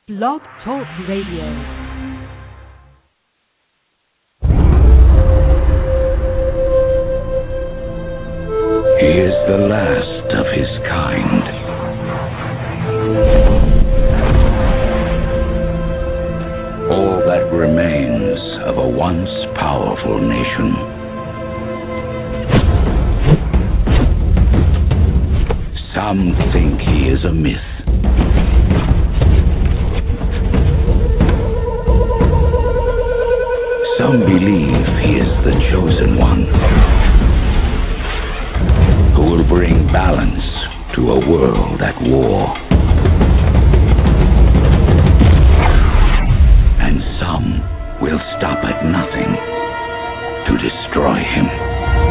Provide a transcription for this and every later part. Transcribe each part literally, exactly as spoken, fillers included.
Blog Talk Radio. He is the last of his kind. All that remains of a once powerful nation. Some think he is a myth. Some believe he is the chosen one, who will bring balance to a world at war. And some will stop at nothing to destroy him.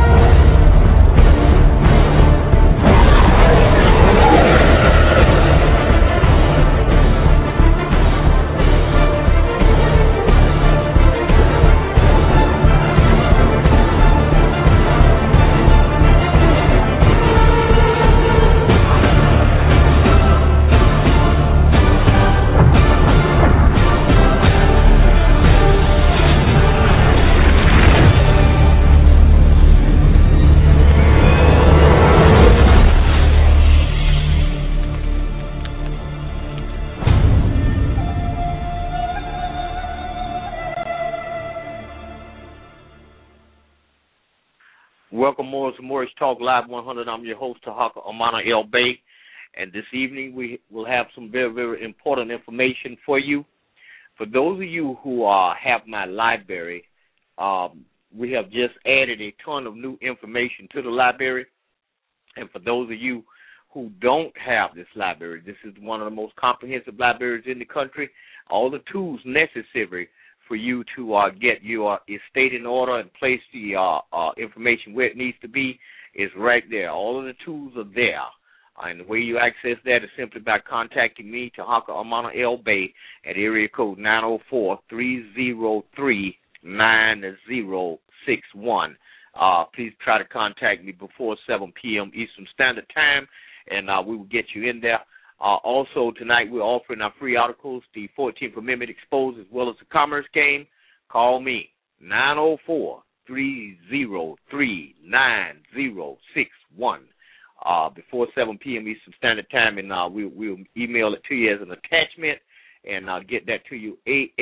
Welcome, Morris Morris Talk Live one hundred. I'm your host, Tahaka Amana El Bay, and this evening we will have some very, very important information for you. For those of you who uh, have my library, um, we have just added a ton of new information to the library, and for those of you who don't have this library, this is one of the most comprehensive libraries in the country. All the tools necessary for you to uh, get your estate in order and place the uh, uh, information where it needs to be is right there. All of the tools are there. Uh, and the way you access that is simply by contacting me, Tahaka Amana El Bay, at area code nine oh four, three oh three, nine oh six one. Uh, please try to contact me before seven p.m. Eastern Standard Time, and uh, we will get you in there. Uh, also, tonight we're offering our free articles, the fourteenth Amendment Exposed, as well as the Commerce Game. Call me, nine oh four, three oh three, nine oh six one, uh, before seven p.m. Eastern Standard Time, and uh, we, we'll email it to you as an attachment and uh, get that to you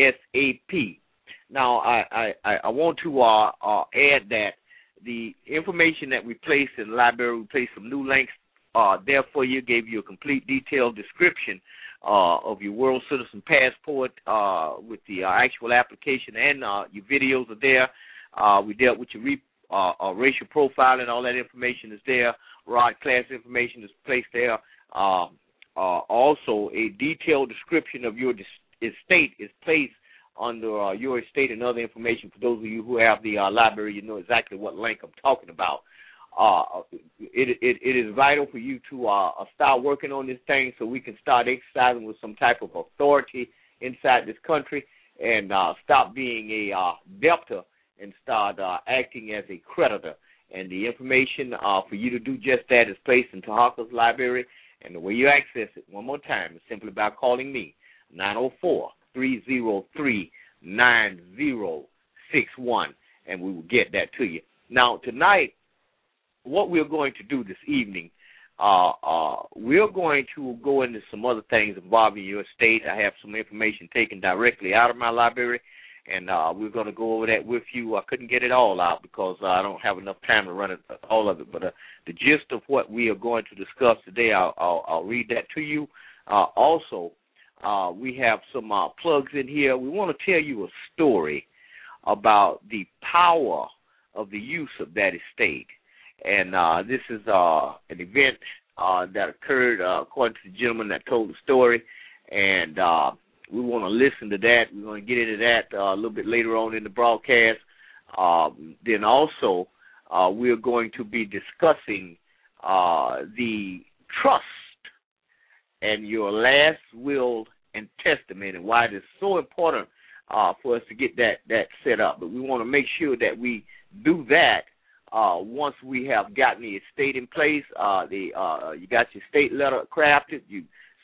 ASAP. Now, I, I, I want to uh, uh, add that the information that we place in the library, we place some new links Uh, therefore, you gave you a complete detailed description uh, of your World Citizen Passport uh, with the uh, actual application, and uh, your videos are there. Uh, we dealt with your re- uh, uh, racial profiling. All that information is there. Rod class information is placed there. Uh, uh, also, a detailed description of your dis- estate is placed under uh, your estate and other information. For those of you who have the uh, library, you know exactly what link I'm talking about. Uh, it, it it is vital for you to uh, start working on this thing so we can start exercising with some type of authority inside this country and uh, stop being a uh, debtor and start uh, acting as a creditor. And the information uh, for you to do just that is placed in Tahaka's library. And the way you access it, one more time, is simply by calling me, nine oh four, three oh three, nine oh six one, and we will get that to you. Now, tonight, what we're going to do this evening, uh, uh, we're going to go into some other things involving your estate. I have some information taken directly out of my library, and uh, we're going to go over that with you. I couldn't get it all out because uh, I don't have enough time to run it, all of it, but uh, the gist of what we are going to discuss today, I'll, I'll, I'll read that to you. Uh, also, uh, we have some uh, plugs in here. We want to tell you a story about the power of the use of that estate. And uh, this is uh, an event uh, that occurred uh, according to the gentleman that told the story. And uh, we want to listen to that. We're going to get into that uh, a little bit later on in the broadcast. Um, then also, uh, we're going to be discussing uh, the trust and your last will and testament and why it is so important uh, for us to get that, that set up. But we want to make sure that we do that Uh, once we have gotten the estate in place. Uh, the uh, you got your estate letter crafted, you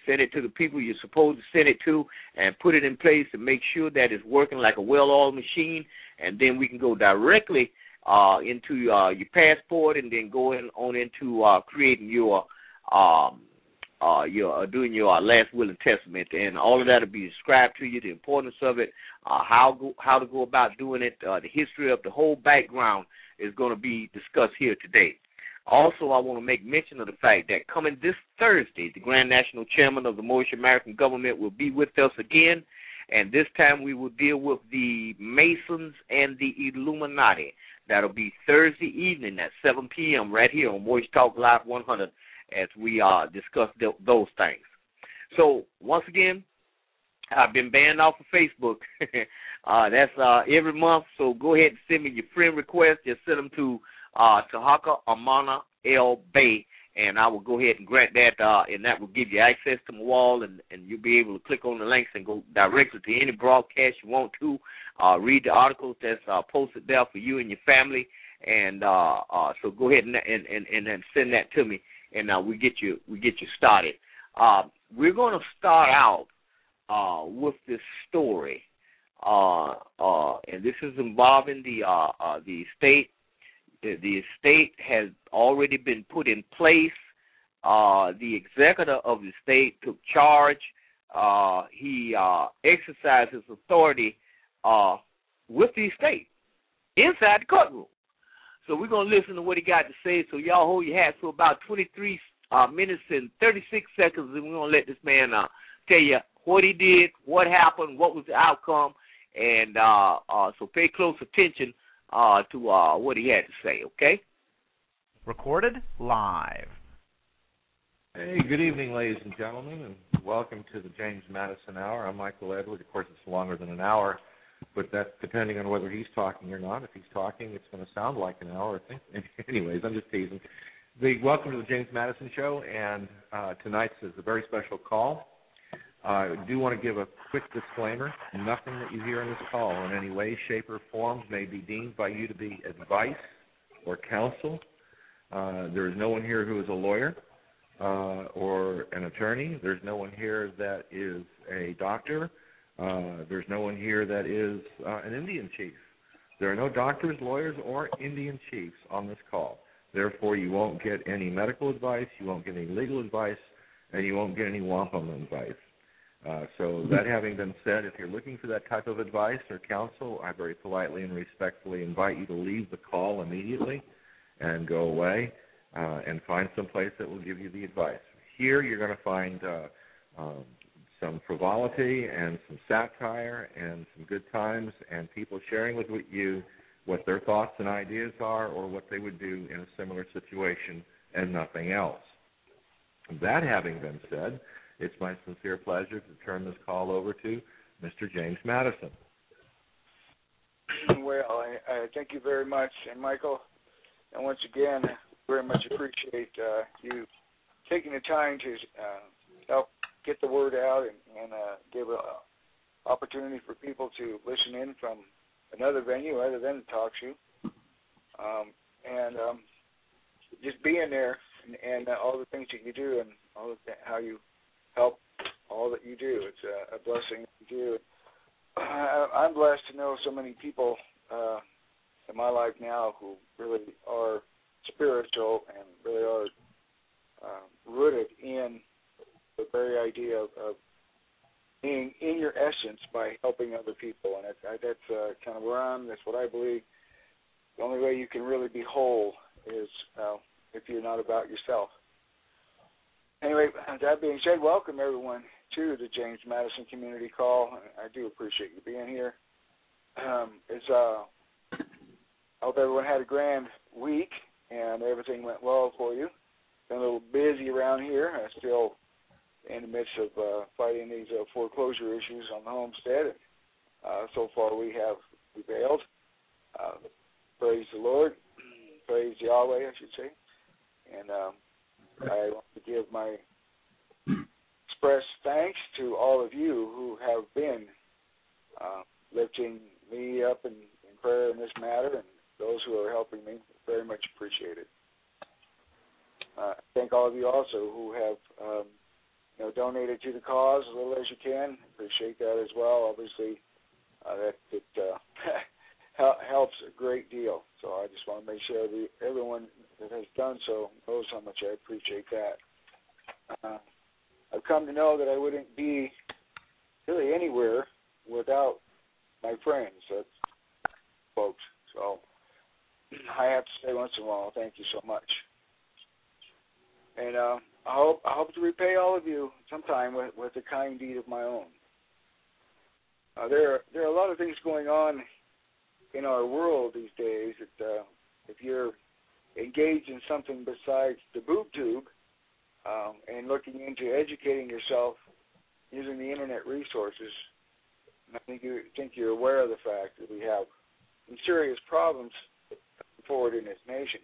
send it to the people you're supposed to send it to, and put it in place to make sure that it's working like a well-oiled machine, and then we can go directly uh, into uh, your passport, and then go in, on into uh, creating your um, uh, your uh, doing your uh, last will and testament, and all of that will be described to you, the importance of it, uh, how go, how to go about doing it, uh, the history of the whole background is going to be discussed here today. Also, I want to make mention of the fact that coming this Thursday, the Grand National Chairman of the Moorish American Government will be with us again, and this time we will deal with the Masons and the Illuminati. That'll be Thursday evening at seven p.m. right here on Moorish Talk Live one hundred as we uh, discuss th- those things. So, once again, I've been banned off of Facebook. uh, that's uh, every month, so go ahead and send me your friend requests. Just send them to uh, Tahaka Amana L. Bay, and I will go ahead and grant that, uh, and that will give you access to my wall, and, and you'll be able to click on the links and go directly to any broadcast you want to. Uh, read the articles that's uh, posted there for you and your family, and uh, uh, so go ahead and and, and and send that to me, and uh, we get you we get you started. Uh, we're going to start out uh, with this story, uh, uh, and this is involving the uh, uh, the state. The, the estate has already been put in place. Uh, the executive of the state took charge. Uh, he uh, exercised his authority uh, with the estate inside the courtroom. So we're going to listen to what he got to say. So y'all hold your hats for about twenty-three uh, minutes and thirty-six seconds, and we're going to let this man uh, tell you what he did, what happened, what was the outcome, and uh, uh, so pay close attention Uh, to uh, what he had to say, okay? Recorded live. Hey, good evening, ladies and gentlemen, and welcome to the James Madison Hour. I'm Michael Edward. Of course, it's longer than an hour, but that's depending on whether he's talking or not. If he's talking, it's going to sound like an hour, I think. Anyways, I'm just teasing. The, welcome to the James Madison Show, and uh, tonight's is a very special call. Uh, I do want to give a quick disclaimer. Nothing that you hear in this call in any way, shape, or form may be deemed by you to be advice or counsel. Uh, there is no one here who is a lawyer uh, or an attorney. There's no one here that is a doctor. Uh, there's no one here that is uh, an Indian chief. There are no doctors, lawyers, or Indian chiefs on this call. Therefore, you won't get any medical advice, you won't get any legal advice, and you won't get any wampum advice. Uh, so that having been said, if you're looking for that type of advice or counsel, I very politely and respectfully invite you to leave the call immediately and go away uh, and find some place that will give you the advice. Here you're going to find uh, um, some frivolity and some satire and some good times and people sharing with you what their thoughts and ideas are or what they would do in a similar situation and nothing else. That having been said, it's my sincere pleasure to turn this call over to Mister James Madison. Well, I, I thank you very much, and Michael, and once again, very much appreciate uh, you taking the time to uh, help get the word out and, and uh, give an opportunity for people to listen in from another venue other than the talk show, um, and um, just being there and, and uh, all the things that you do and all of the, how you help all that you do. It's a, a blessing that you do. I, I'm blessed to know so many people uh, in my life now who really are spiritual and really are uh, rooted in the very idea of, of being in your essence by helping other people. And I, I, that's uh, kind of where I'm. That's what I believe. The only way you can really be whole is uh, if you're not about yourself. Anyway, that being said, welcome everyone to the James Madison Community Call. I do appreciate you being here. Um, it's uh, I hope everyone had a grand week and everything went well for you. Been a little busy around here. I'm still in the midst of uh, fighting these uh, foreclosure issues on the homestead. Uh, so far, we have prevailed. Uh, praise the Lord. Praise Yahweh, I should say. And um, I want to give my express thanks to all of you who have been uh, lifting me up in, in prayer in this matter, and those who are helping me. Very much appreciated. Uh, thank all of you also who have um, you know, donated to the cause as little as you can. Appreciate that as well. Obviously, uh, that it uh, helps a great deal. So I just want to make sure that everyone that has done so knows how much I appreciate that. Uh, I've come to know that I wouldn't be really anywhere without my friends, that's folks. So I have to say once in a while, thank you so much. And uh, I hope I hope to repay all of you sometime with, with a kind deed of my own. Uh, there, there are a lot of things going on in our world these days that uh, if you're engaged in something besides the boob tube um, and looking into educating yourself using the internet resources, I think you think you're aware of the fact that we have some serious problems forward in this nation.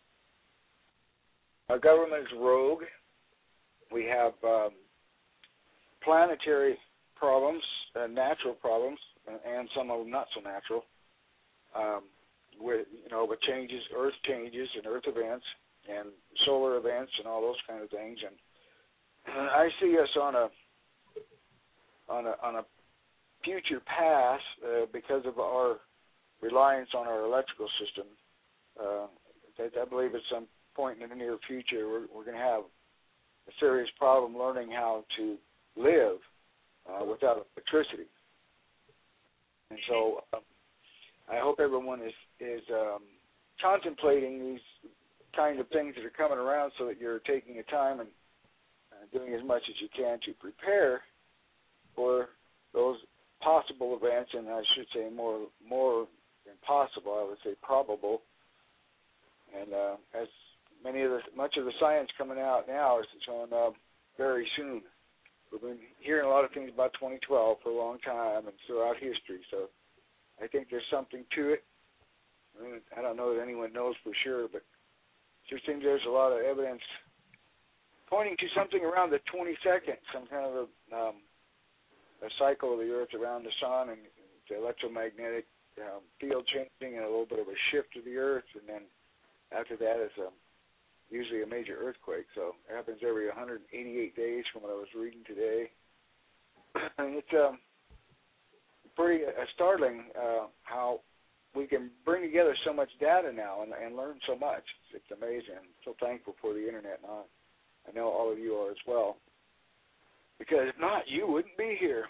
Our government is rogue. We have um, planetary problems, uh, natural problems, and some of them not so natural. Um, with you know, with changes, Earth changes, and Earth events, and solar events, and all those kind of things. And, and I see us on a on a on a future path uh, because of our reliance on our electrical system. Uh, I, I believe at some point in the near future, we're, we're going to have a serious problem learning how to live uh, without electricity. And so um, I hope everyone is, is um, contemplating these kind of things that are coming around so that you're taking the time and uh, doing as much as you can to prepare for those possible events, and I should say more more than possible, I would say probable. And uh, as many of the much of the science coming out now is showing up very soon. We've been hearing a lot of things about twenty twelve for a long time and throughout history, so I think there's something to it. I mean, I don't know that anyone knows for sure, but it just seems there's a lot of evidence pointing to something around the twenty-second, some kind of a, um, a cycle of the Earth around the sun and the electromagnetic um, field changing and a little bit of a shift of the Earth, and then after that is a, usually a major earthquake. So it happens every one hundred eighty-eight days from what I was reading today. And it's um, pretty uh, startling uh, how we can bring together so much data now and, and learn so much. It's, it's amazing. I'm so thankful for the Internet, and I, I know all of you are as well. Because if not, you wouldn't be here.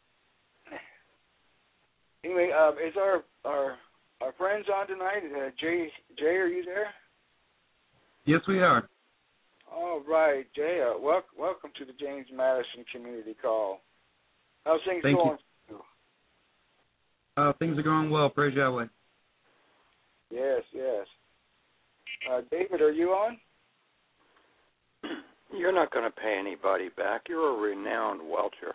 Anyway, uh, is our our our friends on tonight? Uh, Jay, Jay, are you there? Yes, we are. All right, Jay. Uh, wel- welcome to the James Madison Community Call. How's things Thank going? You. Uh, things are going well. Praise Yahweh. Yes, yes. Uh, David, are you on? You're not going to pay anybody back. You're a renowned welcher.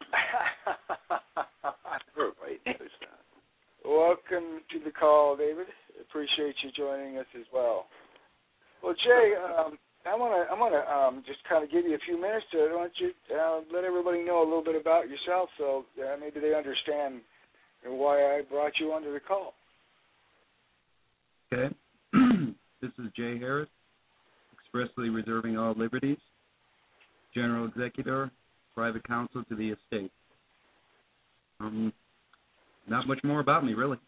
Everybody knows that. Welcome to the call, David. Appreciate you joining us as well. Well, Jay, um, I want to I want to um, just kind of give you a few minutes to I want you uh, let everybody know a little bit about yourself, so uh, maybe they understand why I brought you onto the call. Okay. This is Jay Harris, expressly reserving all liberties, General Executor, Private Counsel to the estate. Um, not much more about me, really.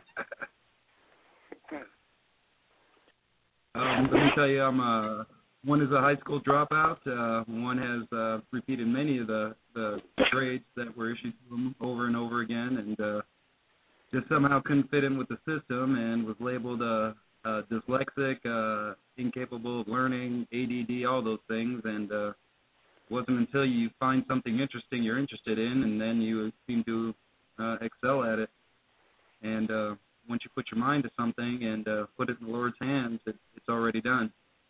um, let me tell you, I'm a, one is a high school dropout. Uh, one has uh, repeated many of the, the grades that were issued to him over and over again, and uh, just somehow couldn't fit in with the system and was labeled uh, uh, dyslexic, uh, incapable of learning, A D D, all those things, and uh, wasn't until you find something interesting you're interested in, and then you seem to uh, excel at it. And uh, once you put your mind to something and uh, put it in the Lord's hands, it, it's already done.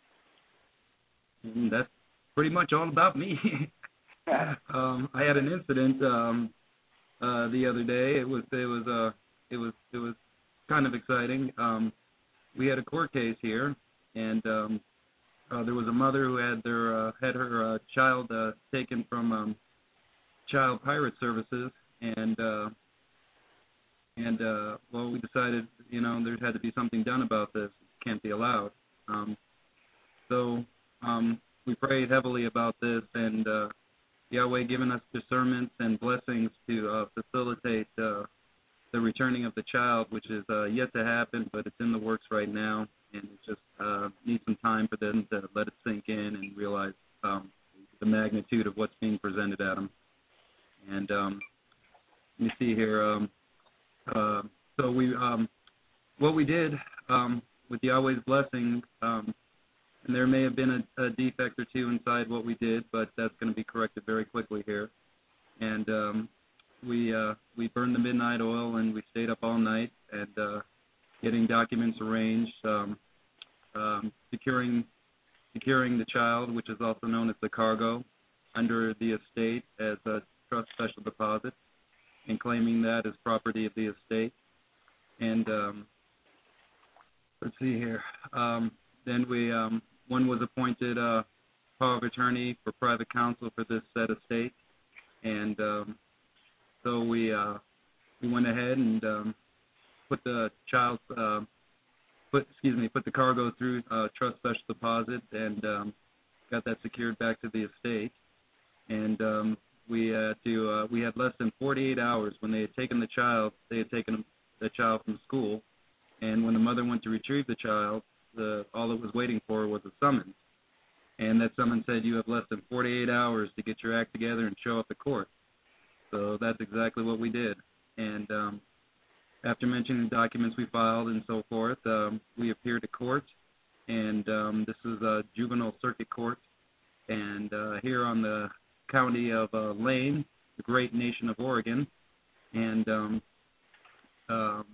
And that's pretty much all about me. um, I had an incident um, uh, the other day. It was it was uh, it was it was kind of exciting. Um, we had a court case here, and um, uh, there was a mother who had their uh, had her uh, child uh, taken from um, Child Pirate Services, and uh, and uh, well, we decided, you know, there had to be something done about this. It can't be allowed. Um, so um, we prayed heavily about this, and uh, Yahweh given us discernments and blessings to uh, facilitate uh, the returning of the child, which is uh, yet to happen, but it's in the works right now, and it just uh, needs some time for them to let it sink in and realize um, the magnitude of what's being presented at them. And um, let me see here. Um, uh, so we, um, what we did um, with Yahweh's blessing, um, and there may have been a, a defect or two inside what we did, but that's going to be corrected very quickly here. And um, we uh, we burned the midnight oil, and we stayed up all night and uh, getting documents arranged, um, um, securing securing the child, which is also known as the cargo, under the estate as a trust special deposit, and claiming that as property of the estate. And um, let's see here. Um, then we um, one was appointed uh, power of attorney for private counsel for this said estate, and um, so we uh, we went ahead and um, put the child's uh, put excuse me put the cargo through uh, trust special deposit and um, got that secured back to the estate. And um, we had to uh, we had less than forty-eight hours when they had taken the child. They had taken the child from school, and when the mother went to retrieve the child, the all it was waiting for was a summons. And that summons said, you have less than forty-eight hours to get your act together and show up at court. So that's exactly what we did. And um, after mentioning the documents we filed and so forth, um, we appeared at court. And um, this is a juvenile circuit court. And uh, here on the county of uh, Lane, the great nation of Oregon. And um, um,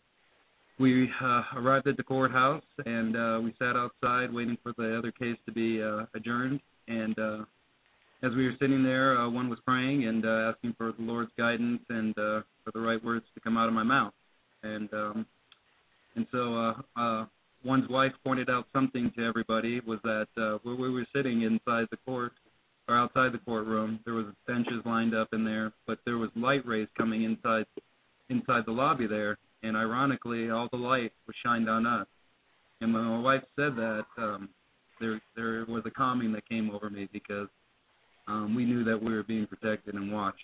we uh, arrived at the courthouse, and uh, we sat outside waiting for the other case to be uh, adjourned. And uh, as we were sitting there, uh, one was praying and uh, asking for the Lord's guidance and uh, for the right words to come out of my mouth. And um, and so uh, uh, one's wife pointed out something to everybody, was that uh, where we were sitting inside the court, or outside the courtroom, there was benches lined up in there, but there was light rays coming inside inside the lobby there. And ironically, all the light was shined on us. And when my wife said that, um, there there was a calming that came over me, because um, we knew that we were being protected and watched.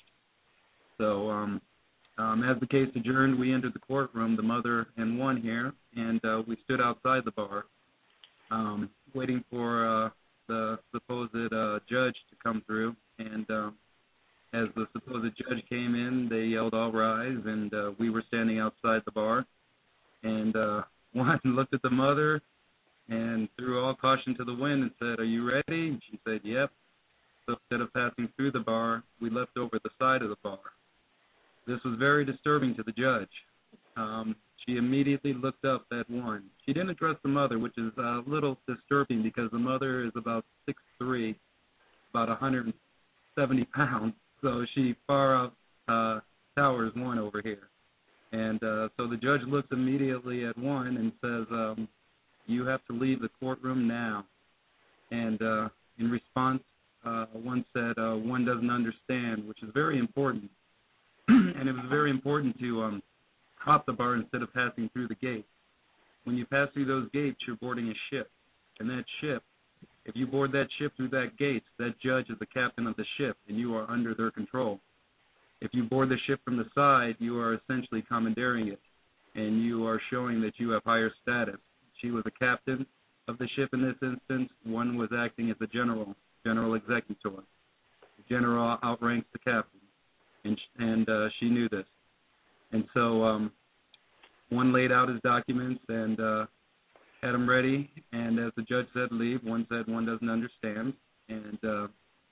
So um, um, as the case adjourned, we entered the courtroom, the mother and one here, and uh, we stood outside the bar, um, waiting for uh, the supposed uh, judge to come through. And um, as the supposed judge came in, they yelled, "All rise," and uh, we were standing outside the bar. And uh, one looked at the mother and threw all caution to the wind and said, "Are you ready?" And she said, "Yep." So instead of passing through the bar, we left over the side of the bar. This was very disturbing to the judge. Um, she immediately looked up at one. She didn't address the mother, which is a little disturbing because the mother is about six three, about one hundred seventy pounds. So she far out uh, towers one over here. And uh, so the judge looks immediately at one and says, um, "You have to leave the courtroom now." And uh, in response, uh, one said, uh, "One doesn't understand," which is very important. And it was very important to um, hop the bar instead of passing through the gates. When you pass through those gates, you're boarding a ship. And that ship, if you board that ship through that gate, that judge is the captain of the ship, and you are under their control. If you board the ship from the side, you are essentially commandeering it, and you are showing that you have higher status. She was a captain of the ship in this instance. One was acting as a general, general executor. The general outranks the captain, and, and uh, she knew this. And so um, one laid out his documents and uh, had them ready, and as the judge said leave, one said one doesn't understand, and uh,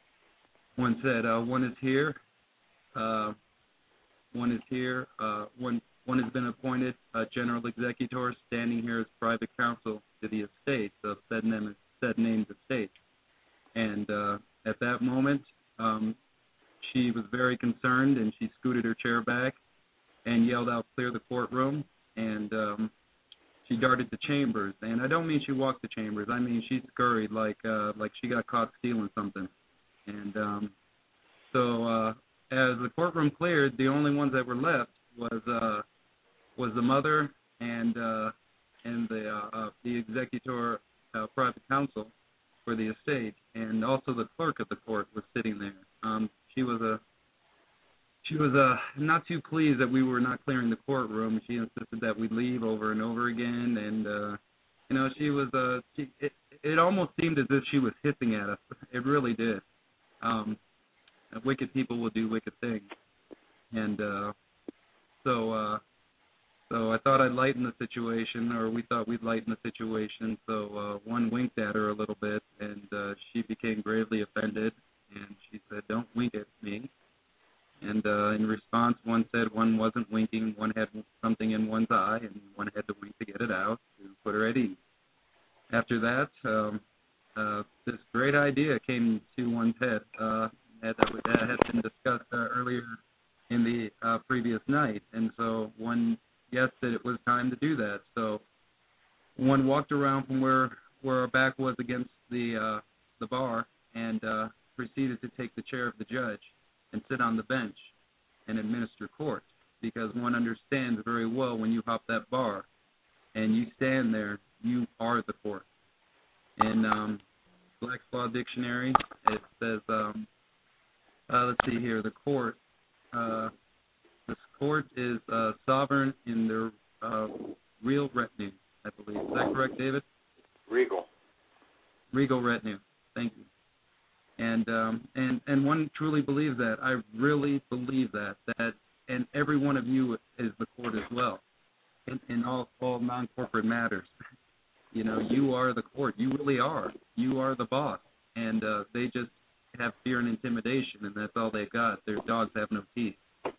one said uh, one is here, uh, one is here, uh, one one has been appointed uh, general executor, standing here as private counsel to the estate of said, name, said named estate. And uh, at that moment, um, she was very concerned, and she scooted her chair back and yelled out, "Clear the courtroom," and um, she darted to chambers. And I don't mean she walked to chambers. I mean she scurried like uh, like she got caught stealing something. And um, so uh, as the courtroom cleared, the only ones that were left was uh, was the mother and uh, and the uh, uh, the executor, uh, private counsel for the estate, and also the clerk of the court was sitting there. Um, she was a she was uh, not too pleased that we were not clearing the courtroom. She insisted that we leave over and over again, and uh, you know, she was uh, she, it, it almost seemed as if she was hissing at us. It really did. Um, wicked people will do wicked things, and uh, so uh, so I thought I'd lighten the situation, or we thought we'd lighten the situation. So uh, one winked at her a little bit, and uh, she became gravely offended, and she said, "Don't wink at me." And uh, in response, one said one wasn't winking, one had something in one's eye, and one had to wink to get it out to put her at ease. After that, um, uh, this great idea came to one's head uh, that, that had been discussed uh, earlier in the uh, previous night, and so one guessed that it was time to do that. So one walked around from where where our back was against the uh, the bar and uh, proceeded to take the chair of the judge and sit on the bench and administer court, because one understands very well when you hop that bar and you stand there, you are the court. In um, Black's Law Dictionary, it says, um, uh, let's see here, the court, uh, this court is uh, sovereign in their uh, real retinue, I believe. Is that correct, David? Regal. Regal retinue. Thank you. And um, and and one truly believes that. I really believe that. That and every one of you is the court as well, in, in all all non-corporate matters. You know, you are the court. You really are. You are the boss. And uh, they just have fear and intimidation, and that's all they got. Their dogs have no teeth.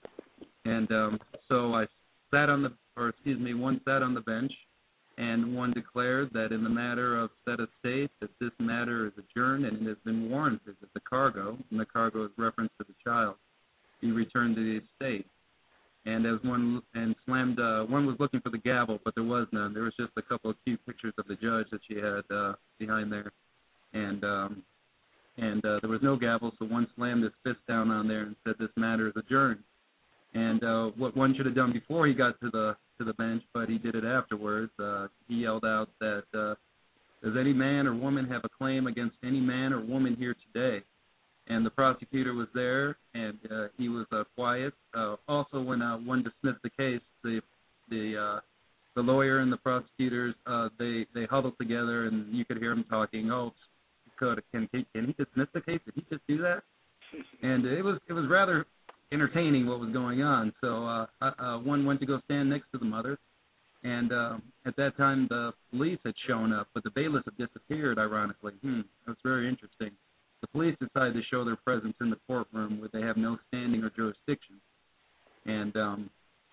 And um, so I sat on the, or excuse me, one sat on the bench, and one declared that in the matter of said estate, that this matter is adjourned and it has been warranted that the cargo, and the cargo is reference to the child, be returned to the estate. And as one and slammed, uh, one was looking for the gavel, but there was none. There was just a couple of cute pictures of the judge that she had uh, behind there, and um, and uh, there was no gavel. So one slammed his fist down on there and said, "This matter is adjourned." And uh, what one should have done before he got to the to the bench, but he did it afterwards. Uh, he yelled out that, uh, "Does any man or woman have a claim against any man or woman here today?" And the prosecutor was there, and uh, he was uh, quiet. Uh, also, when uh, one dismissed the case, the the uh, the lawyer and the prosecutors uh, they they huddled together, and you could hear them talking. Oh, could can he, can he dismiss the case? Did he just do that? And it was it was rather entertaining what was going on. So uh, uh, one went to go stand next to the mother, and uh, at that time the police had shown up, but the bailiffs had disappeared. Ironically, hmm, that was very interesting. The police decided to show their presence in the courtroom where they have no standing or jurisdiction. And um,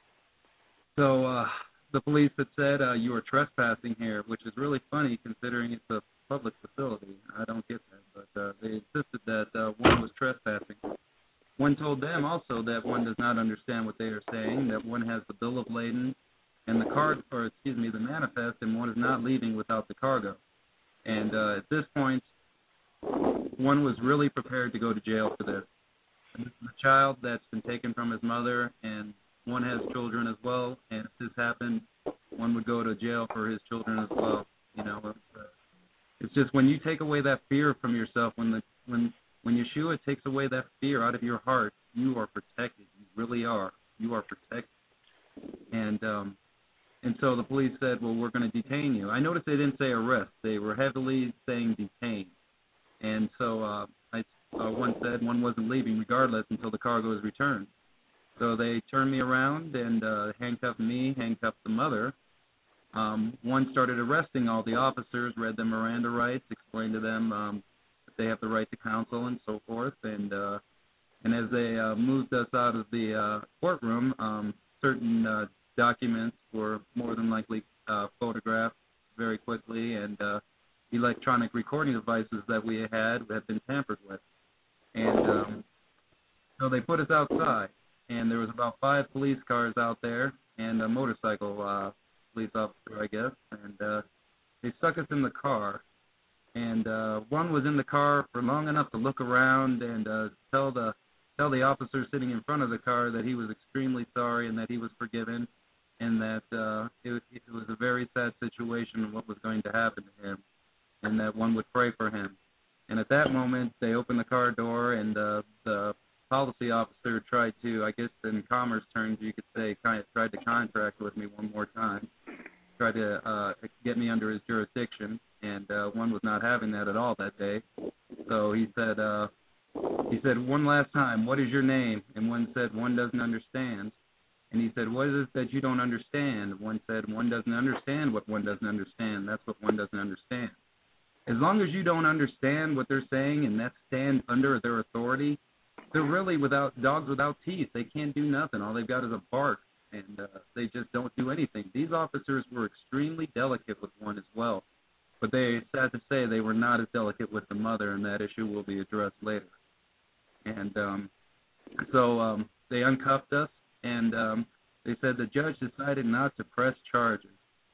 so uh, the police had said, uh, "You are trespassing here," which is really funny considering it's a public facility. I don't get that, but uh, they insisted that uh, one was trespassing. One told them also that one does not understand what they are saying, that one has the bill of lading and the card, or excuse me, the manifest, and one is not leaving without the cargo. And uh, at this point, one was really prepared to go to jail for this. And this is a child that's been taken from his mother, and one has children as well. And if this happened, one would go to jail for his children as well. You know, it's, uh, it's just when you take away that fear from yourself, when the when when Yeshua takes away that fear out of your heart, you are protected. You really are. You are protected. And um, and so the police said, "Well, we're going to detain you." I noticed they didn't say arrest. They were heavily saying detain. And so uh, I, uh, one said one wasn't leaving regardless until the cargo is returned. So they turned me around and uh, handcuffed me, handcuffed the mother. Um, one started arresting all the officers, read them Miranda rights, explained to them um, that they have the right to counsel and so forth. And uh, and as they uh, moved us out of the uh, courtroom, um, certain uh, documents were more than likely uh, photographed very quickly, and uh, electronic recording devices that we had have been tampered with. And um, so they put us outside, and there was about five police cars out there and a motorcycle uh, police officer, I guess, and uh, they stuck us in the car. And uh, one was in the car for long enough to look around and uh, tell the tell the officer sitting in front of the car that he was extremely sorry and that he was forgiven, and that uh, it, it was a very sad situation and what was going to happen to him, and that one would pray for him. And at that moment, they opened the car door, and uh, the policy officer tried to, I guess in commerce terms you could say, kind of tried to contract with me one more time, tried to uh, get me under his jurisdiction, and uh, one was not having that at all that day. So he said, uh, he said, one last time, what is your name? And one said, one doesn't understand. And he said, what is it that you don't understand? One said, one doesn't understand what one doesn't understand. That's what one doesn't understand. As long as you don't understand what they're saying and that stand under their authority, they're really without dogs without teeth. They can't do nothing. All they've got is a bark, and uh, they just don't do anything. These officers were extremely delicate with one as well, but they, sad to say, they were not as delicate with the mother, and that issue will be addressed later. And um, so um, they uncuffed us, and um, they said the judge decided not to press charges.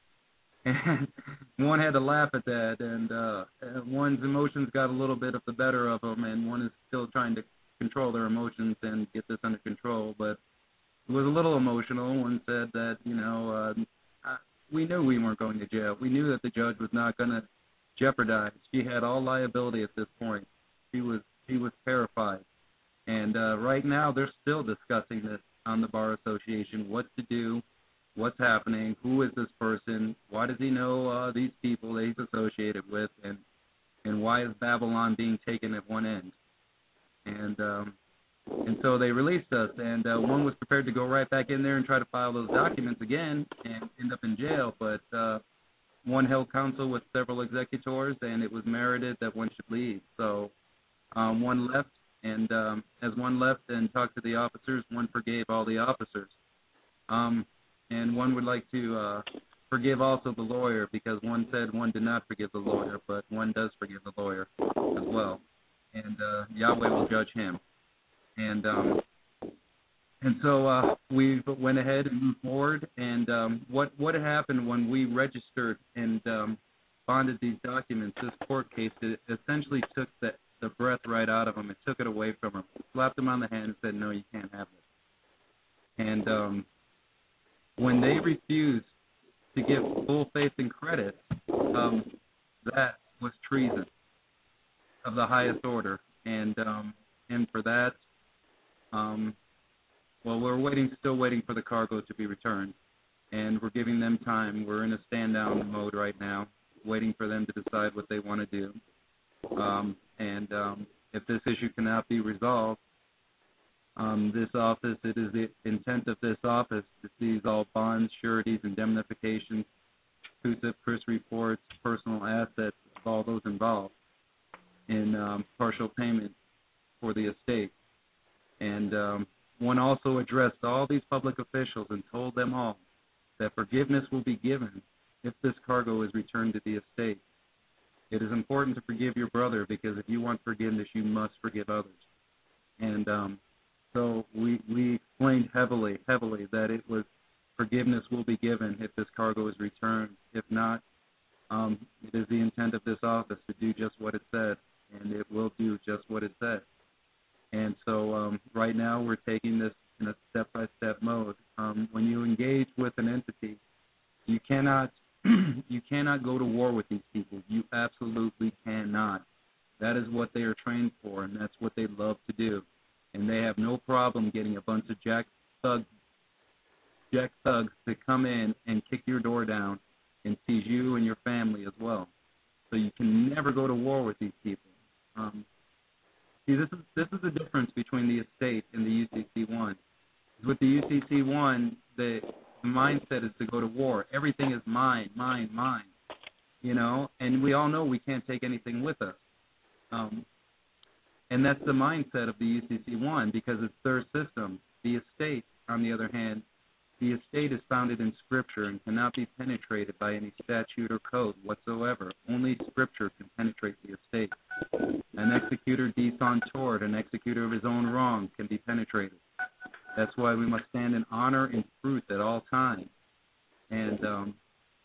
And one had to laugh at that, and uh, one's emotions got a little bit of the better of them, and one is still trying to control their emotions and get this under control. But it was a little emotional. One said that, you know, uh, we knew we weren't going to jail. We knew that the judge was not going to jeopardize. She had all liability at this point. She was she was terrified. And uh, right now they're still discussing this on the Bar Association, what to do, what's happening, who is this person, why does he know uh, these people that he's associated with, and and why is Babylon being taken at one end. And um, and so they released us, and uh, one was prepared to go right back in there and try to file those documents again and end up in jail, but uh, one held counsel with several executors, and it was merited that one should leave. So um, one left, and um, as one left and talked to the officers, one forgave all the officers. Um, and one would like to uh, forgive also the lawyer, because one said one did not forgive the lawyer, but one does forgive the lawyer as well. And uh, Yahweh will judge him. And um, and so uh, we went ahead and moved forward. And um, what what happened when we registered and um, bonded these documents, this court case, it essentially took the, the breath right out of them. It took it away from them. Slapped them on the hand and said, no, you can't have it. And um, when they refused to give full faith and credit, um, that was treason of the highest order. And um, and for that, um, well, we're waiting, still waiting for the cargo to be returned. And we're giving them time. We're in a stand-down mode right now, waiting for them to decide what they want to do. Um, and um, if this issue cannot be resolved, um, this office, it is the intent of this office to seize all bonds, sureties, indemnifications, C U S I P, C R I S reports, personal assets of all those involved in um, partial payment for the estate. And um, one also addressed all these public officials and told them all that forgiveness will be given if this cargo is returned to the estate. It is important to forgive your brother, because if you want forgiveness, you must forgive others. And um, so we, we explained heavily, heavily that it was forgiveness will be given if this cargo is returned. If not, um, it is the intent of this office to do just what it said, and it will do just what it said. And so um, right now we're taking this in a step-by-step mode. Um, when you engage with an entity, you cannot you cannot go to war with these people. You absolutely cannot. That is what they are trained for, and that's what they love to do. And they have no problem getting a bunch of jack thugs, jack thugs to come in and kick your door down and seize you and your family as well. So you can never go to war with these people. Um, see, this is this is the difference between the estate and the U C C one. With the U C C one, the, the mindset is to go to war. Everything is mine, mine, mine. You know, and we all know we can't take anything with us. Um, and that's the mindset of the U C C one, because it's their system. The estate, on the other hand, the estate is founded in Scripture and cannot be penetrated by any statute or code whatsoever. Only Scripture can penetrate the estate. An executor decentored, an executor of his own wrong, can be penetrated. That's why we must stand in honor and truth at all times. And um,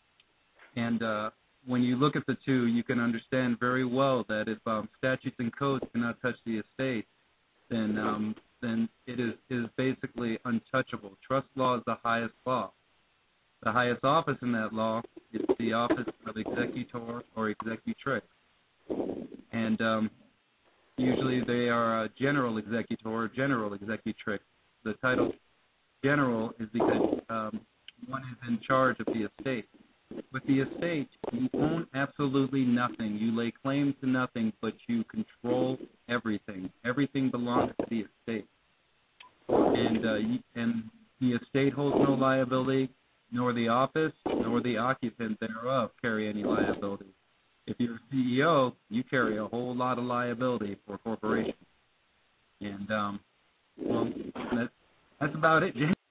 and uh, when you look at the two, you can understand very well that if um, statutes and codes cannot touch the estate, then um, then it is, is basically untouchable. Trust law is the highest law. The highest office in that law is the office of executor or executrix. And um, usually they are a general executor or general executrix. The title general is because um, one is in charge of the estate. With the estate, you own absolutely nothing. You lay claim to nothing, but you control everything. Everything belongs to the estate. And, uh, you, and the estate holds no liability, nor the office, nor the occupant thereof carry any liability. If you're a C E O, you carry a whole lot of liability for a corporation. And, um, well, that's, that's about it, James.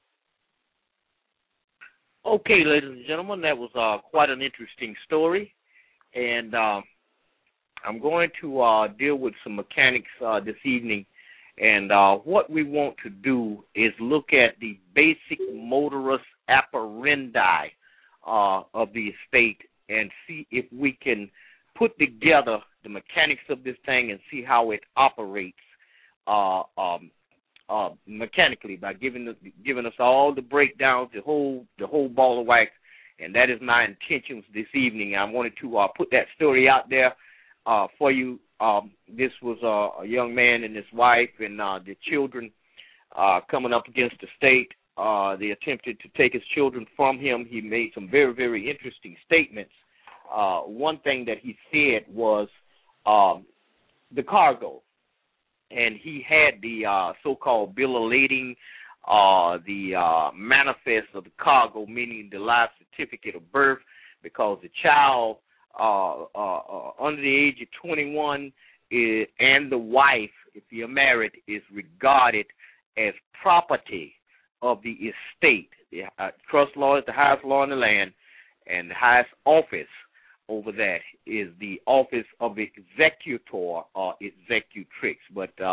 Okay, ladies and gentlemen, that was uh, quite an interesting story. And uh, I'm going to uh, deal with some mechanics uh, this evening. And uh, what we want to do is look at the basic motorist apparandi uh, of the estate and see if we can put together the mechanics of this thing and see how it operates uh, um, uh, mechanically by giving us, giving us all the breakdowns, the whole the whole ball of wax. And that is my intentions this evening. I wanted to uh, put that story out there uh, for you. Um, this was uh, a young man and his wife and uh, the children uh, coming up against the state. Uh, they attempted to take his children from him. He made some very, very interesting statements. Uh, one thing that he said was um, the cargo. And he had the uh, so-called bill of lading, uh, the uh, manifest of the cargo, meaning the life certificate of birth, because the child uh, uh, uh, under the age of twenty-one is, and the wife, if you're married, is regarded as property of the estate. The uh, trust law is the highest law in the land, and the highest office over that is the office of executor or executrix. But uh,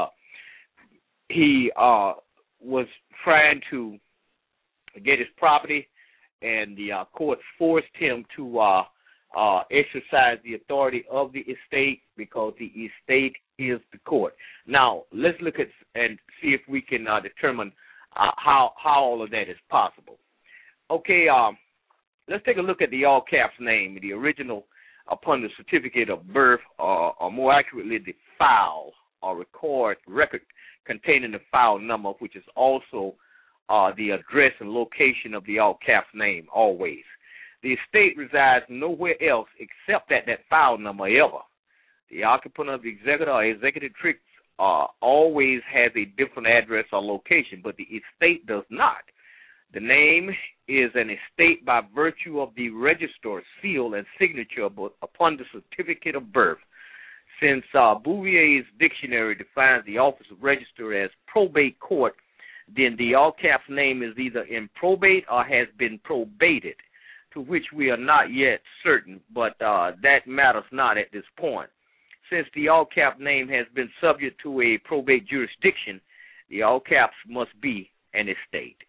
he uh, was trying to get his property, and the uh, court forced him to uh, uh, exercise the authority of the estate because the estate is the court. Now, let's look at and see if we can uh, determine uh, how, how all of that is possible. Okay, um, let's take a look at the all caps name, the original upon the certificate of birth, uh, or more accurately, the file or record record containing the file number, which is also uh, the address and location of the all caps name. Always, the estate resides nowhere else except at that file number ever. The occupant of the executor or executrix uh, always has a different address or location, but the estate does not. The name is an estate by virtue of the register, seal, and signature upon the certificate of birth. Since uh, Bouvier's dictionary defines the office of register as probate court, then the all caps name is either in probate or has been probated, to which we are not yet certain, but uh, that matters not at this point. Since the all cap name has been subject to a probate jurisdiction, the all caps must be an estate.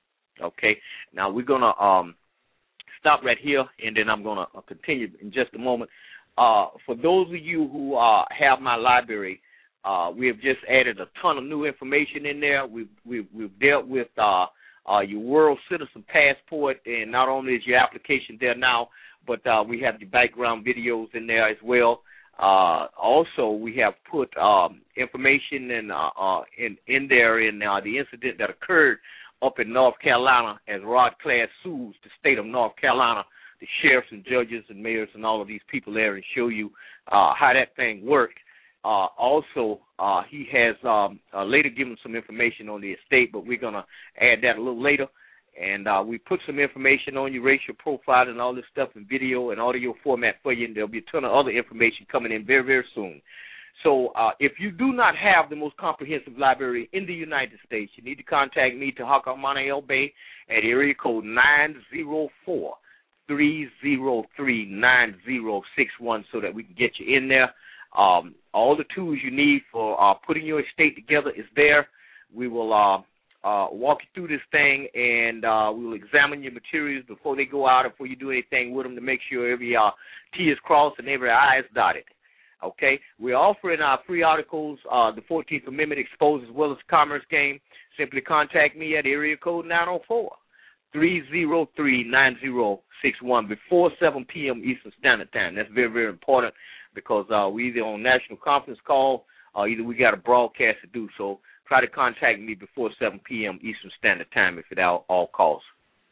Okay, now we're going to um, stop right here, and then I'm going to uh, continue in just a moment. Uh, for those of you who uh, have my library, uh, we have just added a ton of new information in there. We've, we've, we've dealt with uh, uh, your World Citizen Passport, and not only is your application there now, but uh, we have the background videos in there as well. Uh, also, we have put um, information in, uh, uh, in, in there in uh, the incident that occurred up in North Carolina as Rod Class sues the state of North Carolina, the sheriffs and judges and mayors and all of these people there, and show you uh, how that thing worked. Uh, also, uh, he has um, uh, later given some information on the estate, but we're going to add that a little later. And uh, we put some information on your racial profile and all this stuff in video and audio format for you, and there'll be a ton of other information coming in very, very soon. So uh, if you do not have the most comprehensive library in the United States, you need to contact me, Tahaka Amana El Bey, at area code nine zero four, three zero three, nine zero six one so that we can get you in there. Um, all the tools you need for uh, putting your estate together is there. We will uh, uh, walk you through this thing, and uh, we will examine your materials before they go out, before you do anything with them, to make sure every uh, T is crossed and every I is dotted. Okay, we're offering our free articles, uh, the fourteenth Amendment Exposed, as well as Commerce Game. Simply contact me at area code nine zero four, three zero three, nine zero six one before seven p.m. Eastern Standard Time. That's very, very important because uh, we're either on national conference call Uh, either we got a broadcast to do, so try to contact me before seven p.m. Eastern Standard Time if at all, all costs.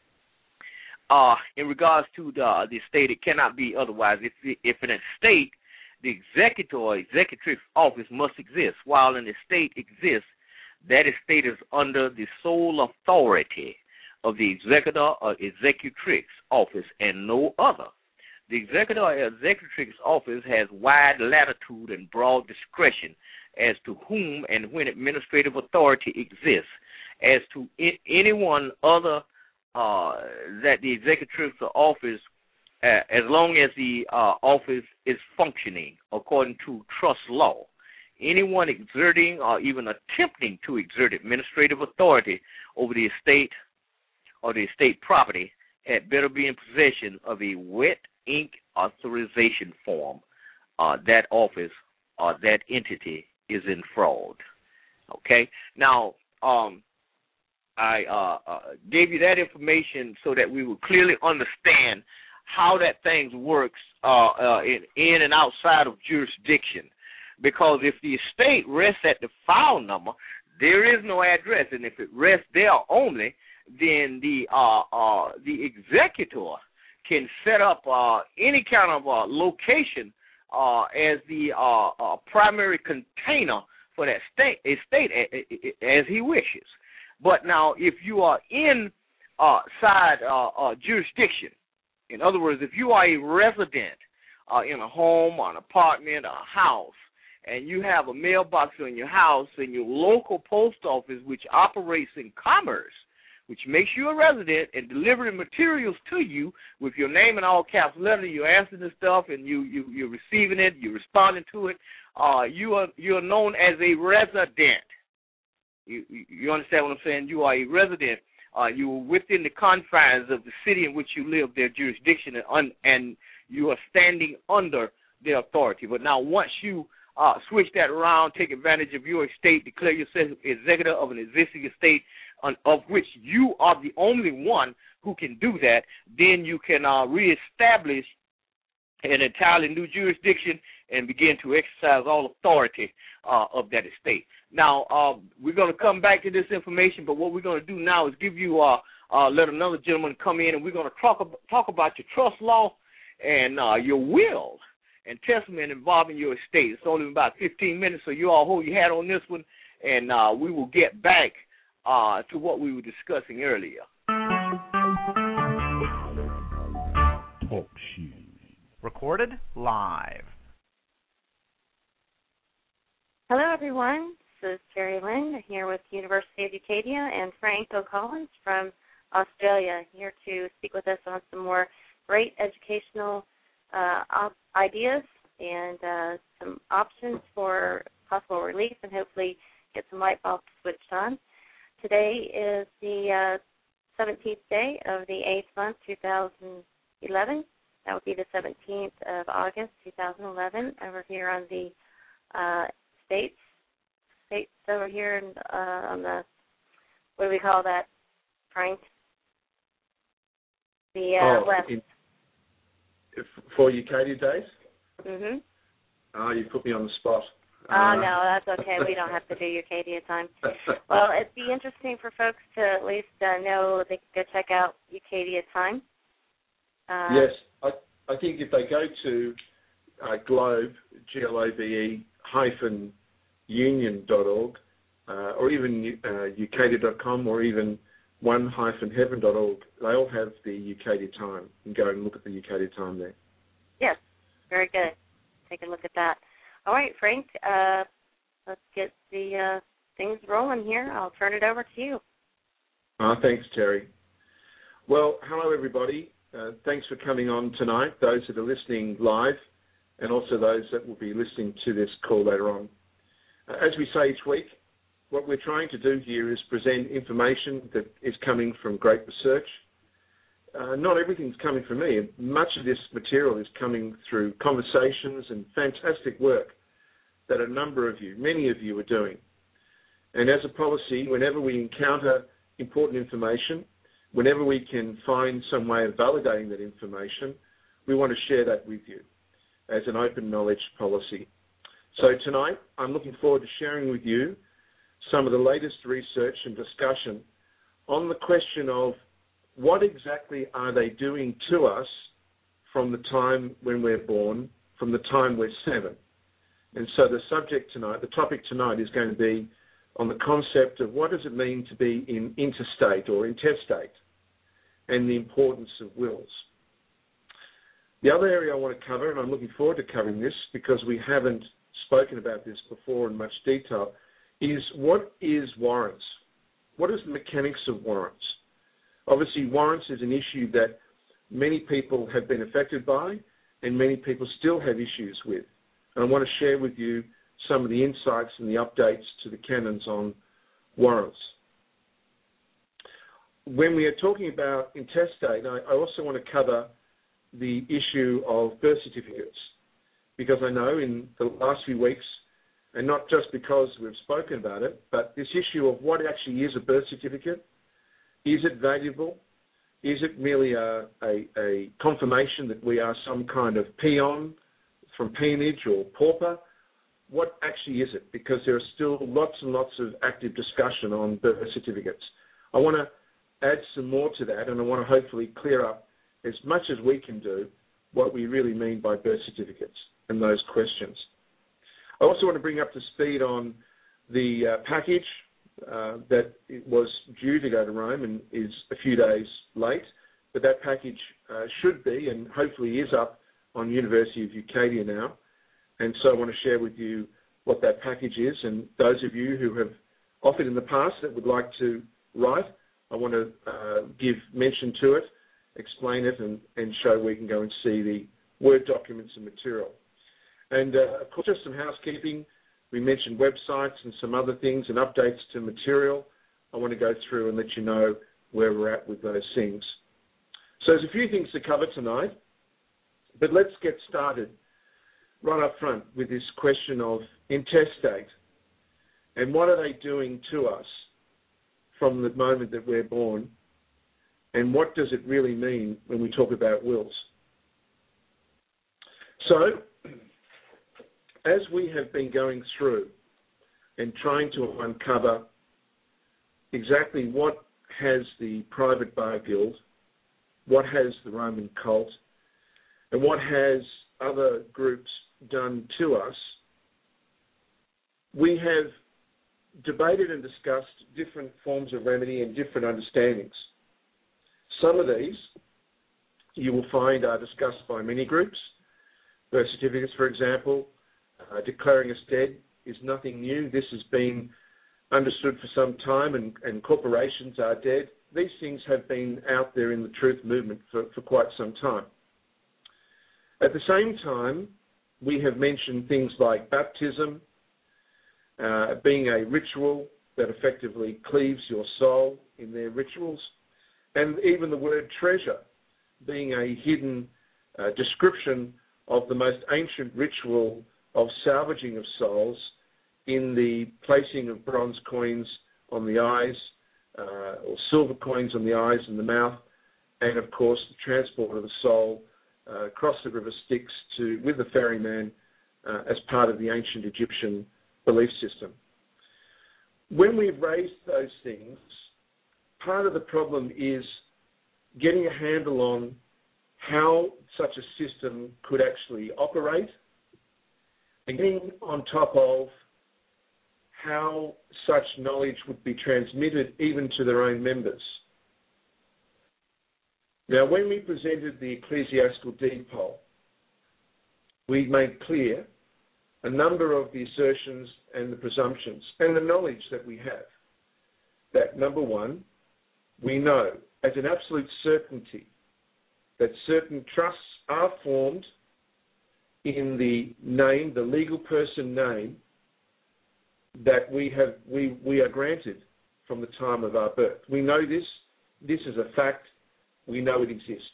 Uh, in regards to the, the estate, it cannot be otherwise. If, if in an estate, the executor or executrix office must exist. While an estate exists, that estate is under the sole authority of the executor or executrix office and no other. The executor or executrix office has wide latitude and broad discretion as to whom and when administrative authority exists. As to I- anyone other uh, that the executrix office, uh, as long as the uh, office is functioning according to trust law, anyone exerting or even attempting to exert administrative authority over the estate or the estate property had better be in possession of a wet ink authorization form. Uh, that office or that entity is in fraud. Okay? Now, um, I uh, uh, gave you that information so that we would clearly understand how that thing works uh, uh, in, in and outside of jurisdiction. Because if the estate rests at the file number, there is no address, and if it rests there only, then the uh, uh, the executor can set up uh, any kind of uh, location uh, as the uh, uh, primary container for that state, estate as he wishes. But now, if you are inside uh, uh, uh, jurisdiction, in other words, if you are a resident uh, in a home, or an apartment, or a house, and you have a mailbox in your house and your local post office, which operates in commerce, which makes you a resident and delivering materials to you with your name in all caps letter, you're answering the stuff and you, you, you're receiving it, you're responding to it, uh, you are you are known as a resident. You, you understand what I'm saying? You are a resident. Uh, you are within the confines of the city in which you live, their jurisdiction, and, un, and you are standing under their authority. But now once you uh, switch that around, take advantage of your estate, declare yourself executor of an existing estate on, of which you are the only one who can do that, then you can uh, reestablish an entirely new jurisdiction and begin to exercise all authority uh, of that estate. Now, uh, we're going to come back to this information, but what we're going to do now is give you, uh, uh, let another gentleman come in, and we're going to talk about, talk about your trust law and uh, your will and testament involving your estate. It's only about fifteen minutes, so you all hold your hat on this one, and uh, we will get back uh, to what we were discussing earlier. Talk show. Recorded live. Hello, everyone. This is Terry Lynn here with University of Ucadia and Frank O'Collins from Australia, here to speak with us on some more great educational uh, op- ideas and uh, some options for possible relief and hopefully get some light bulbs switched on. Today is the uh, seventeenth day of the eighth month, two thousand eleven. That would be the seventeenth of August, two thousand eleven, over here on the uh, states. States over here in, uh, on the, what do we call that, Frank? The uh, oh, west. In, for Ucadia days? Mm-hmm. Oh, you put me on the spot. Oh, uh, no, that's okay. We don't have to do Ucadia time. Well, it'd be interesting for folks to at least uh, know they can go check out Ucadia time. Uh, yes, I, I think if they go to uh, Globe, G L O B E hyphen union dot org, uh, or even uh, ucadia dot com, or even one hyphen heaven dot org, they all have the Ucadia time. You can go and look at the Ucadia time there. Yes, very good. Take a look at that. All right, Frank, uh, let's get the uh, things rolling here. I'll turn it over to you. Uh, thanks, Terry. Well, hello, everybody. Uh, thanks for coming on tonight, those that are listening live, and also those that will be listening to this call later on. Uh, as we say each week, what we're trying to do here is present information that is coming from great research. Uh, not everything's coming from me. Much of this material is coming through conversations and fantastic work that a number of you, many of you, are doing. And as a policy, whenever we encounter important information, whenever we can find some way of validating that information, we want to share that with you as an open knowledge policy. So tonight, I'm looking forward to sharing with you some of the latest research and discussion on the question of what exactly are they doing to us from the time when we're born, from the time we're seven. And so the subject tonight, the topic tonight is going to be on the concept of what does it mean to be in interstate or intestate and the importance of wills. The other area I want to cover, and I'm looking forward to covering this because we haven't spoken about this before in much detail, is what is warrants? What is the mechanics of warrants? Obviously, warrants is an issue that many people have been affected by and many people still have issues with. And I want to share with you some of the insights and the updates to the canons on warrants. When we are talking about intestate, I, I also want to cover the issue of birth certificates, because I know in the last few weeks, and not just because we've spoken about it, but this issue of what actually is a birth certificate. Is it valuable? Is it merely a, a, a confirmation that we are some kind of peon from peonage or pauper? What actually is it? Because there are still lots and lots of active discussion on birth certificates. I want to add some more to that, and I want to hopefully clear up as much as we can do what we really mean by birth certificates and those questions. I also want to bring up to speed on the uh, package uh, that it was due to go to Rome and is a few days late, but that package uh, should be and hopefully is up on University of Ucadia now. And so I want to share with you what that package is, and those of you who have offered in the past that would like to write, I want to uh, give mention to it, explain it, and, and show we can go and see the Word documents and material. And, uh, of course, just some housekeeping. We mentioned websites and some other things and updates to material. I want to go through and let you know where we're at with those things. So there's a few things to cover tonight, but let's get started right up front with this question of intestate and what are they doing to us from the moment that we're born, and what does it really mean when we talk about wills. So, as we have been going through and trying to uncover exactly what has the Private Bar Guild, what has the Roman cult, and what has other groups done to us, we have debated and discussed different forms of remedy and different understandings. Some of these you will find are discussed by many groups. Birth certificates, for example, uh, declaring us dead is nothing new. This has been understood for some time, and, and corporations are dead. These things have been out there in the truth movement for, for quite some time. At the same time, we have mentioned things like baptism, uh, being a ritual that effectively cleaves your soul in their rituals, and even the word treasure being a hidden uh, description of the most ancient ritual of salvaging of souls in the placing of bronze coins on the eyes uh, or silver coins on the eyes and the mouth, and of course the transport of the soul uh, across the river Styx to with the ferryman uh, as part of the ancient Egyptian belief system. When we've raised those things, part of the problem is getting a handle on how such a system could actually operate, and getting on top of how such knowledge would be transmitted even to their own members. Now, when we presented the ecclesiastical deed poll, we made clear a number of the assertions and the presumptions and the knowledge that we have. That, number one, we know as an absolute certainty that certain trusts are formed in the name, the legal person name, that we have we, we are granted from the time of our birth. We know this. This is a fact. We know it exists.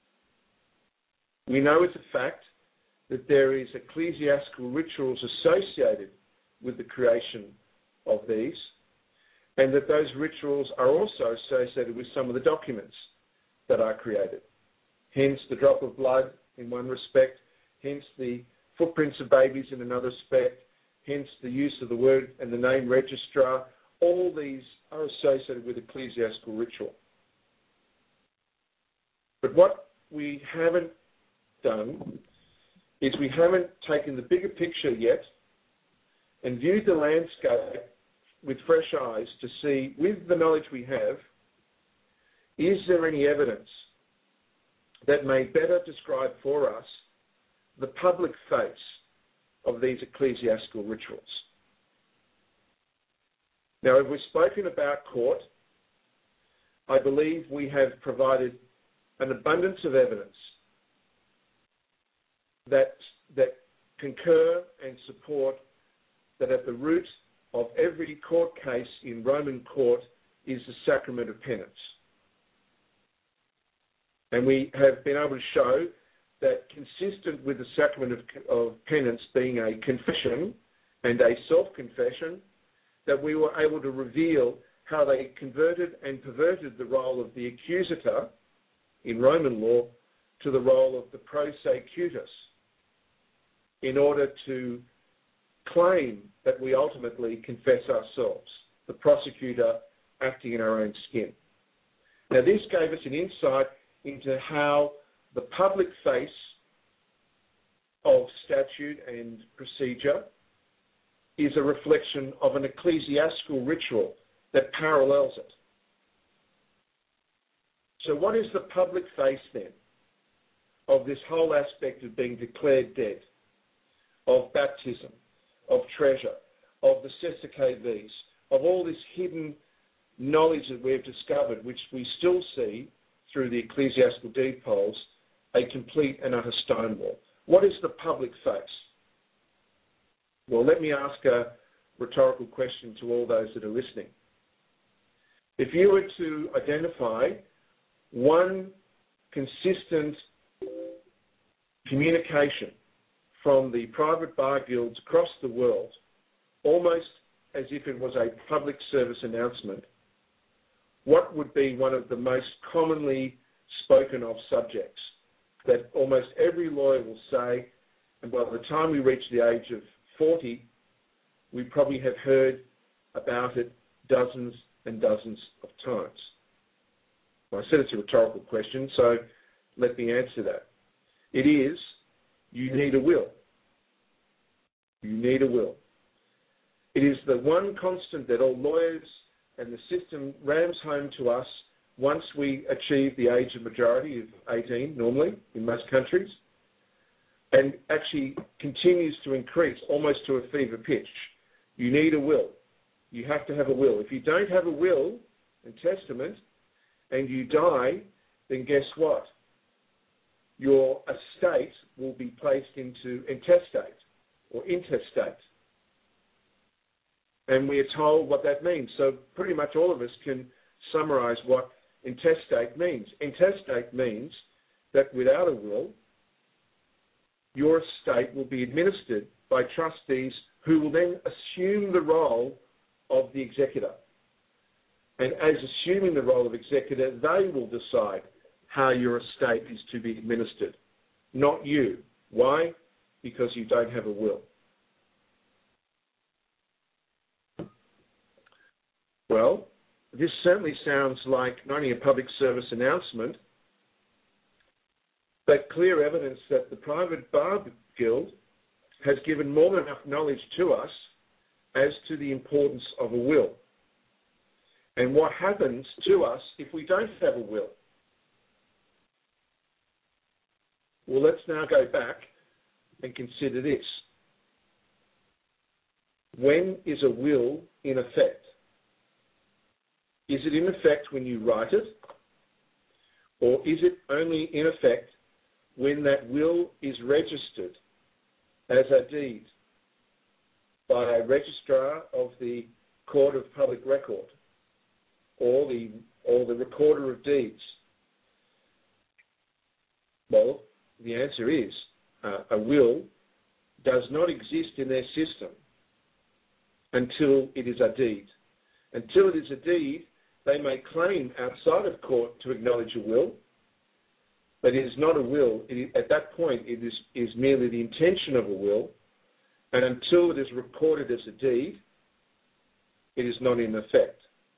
We know it's a fact that there is ecclesiastical rituals associated with the creation of these, and that those rituals are also associated with some of the documents that are created. Hence the drop of blood in one respect, hence the footprints of babies in another respect, hence the use of the word and the name registrar. All these are associated with ecclesiastical ritual. But what we haven't done is we haven't taken the bigger picture yet and viewed the landscape with fresh eyes to see, with the knowledge we have, is there any evidence that may better describe for us the public face of these ecclesiastical rituals? Now, if we've spoken about court, I believe we have provided an abundance of evidence that that concur and support that at the root of every court case in Roman court is the sacrament of penance. And we have been able to show that consistent with the sacrament of, of penance being a confession and a self-confession, that we were able to reveal how they converted and perverted the role of the accusator in Roman law to the role of the prosecutus in order to claim that we ultimately confess ourselves, the prosecutor acting in our own skin. Now, this gave us an insight into how the public face of statute and procedure is a reflection of an ecclesiastical ritual that parallels it. So what is the public face then of this whole aspect of being declared dead, of baptism, of treasure, of the Sestakes, of all this hidden knowledge that we've discovered, which we still see through the ecclesiastical deed polls, a complete and utter stonewall? What is the public face? Well, let me ask a rhetorical question to all those that are listening. If you were to identify one consistent communication from the private bar guilds across the world, almost as if it was a public service announcement, what would be one of the most commonly spoken of subjects that almost every lawyer will say, and by the time we reach the age of forty, we probably have heard about it dozens and dozens of times? Well, I said it's a rhetorical question, so let me answer that. It is, you need a will. You need a will. It is the one constant that all lawyers and the system rams home to us once we achieve the age of majority of eighteen, normally, in most countries, and actually continues to increase almost to a fever pitch. You need a will. You have to have a will. If you don't have a will and testament and you die, then guess what? Your estate will be placed into intestate or intestate. And we are told what that means. So pretty much all of us can summarize what intestate means. Intestate means that without a will, your estate will be administered by trustees who will then assume the role of the executor. And as assuming the role of executor, they will decide how your estate is to be administered, not you. Why? Because you don't have a will. Well, this certainly sounds like not only a public service announcement, but clear evidence that the private bar guild has given more than enough knowledge to us as to the importance of a will and what happens to us if we don't have a will. Well, let's now go back and consider this. When is a will in effect? Is it in effect when you write it, or is it only in effect when that will is registered as a deed by a registrar of the Court of Public Record or the or the Recorder of Deeds? Well, the answer is uh, a will does not exist in their system until it is a deed. Until it is a deed, they may claim outside of court to acknowledge a will, but it is not a will. It is, at that point, it is, is merely the intention of a will, And until it is recorded as a deed, it is not in effect.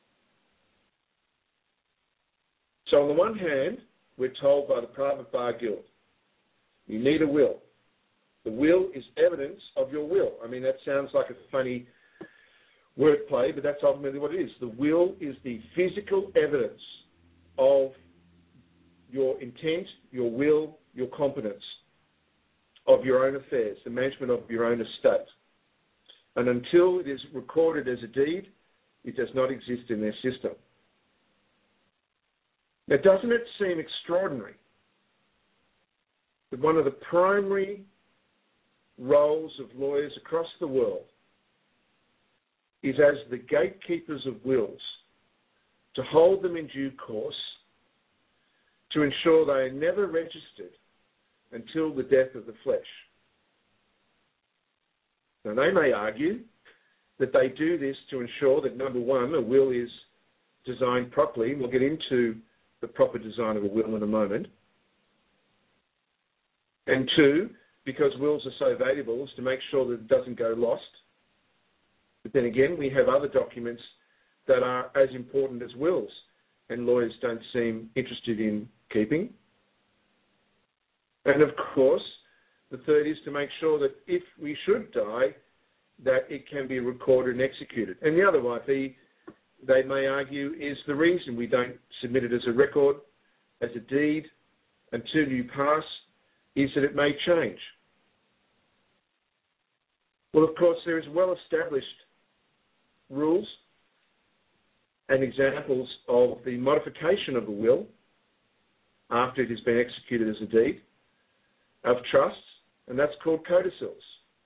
So on the one hand, we're told by the Private Bar Guild, you need a will. The will is evidence of your will. I mean, that sounds like a funny wordplay, but that's ultimately what it is. The will is the physical evidence of your intent, your will, your competence of your own affairs, the management of your own estate. And until it is recorded as a deed, it does not exist in their system. Now, doesn't it seem extraordinary that one of the primary roles of lawyers across the world is as the gatekeepers of wills, to hold them in due course, to ensure they are never registered until the death of the flesh. Now, they may argue that they do this to ensure that, number one, a will is designed properly, and we'll get into the proper design of a will in a moment, and two, because wills are so valuable, is to make sure that it doesn't go lost. But then again, we have other documents that are as important as wills, and lawyers don't seem interested in keeping. And of course, the third is to make sure that if we should die, that it can be recorded and executed. And the other might be, they may argue, is the reason we don't submit it as a record, as a deed, until you pass, is that it may change. Well, of course, there is well-established rules and examples of the modification of a will after it has been executed as a deed of trusts, and that's called codicils.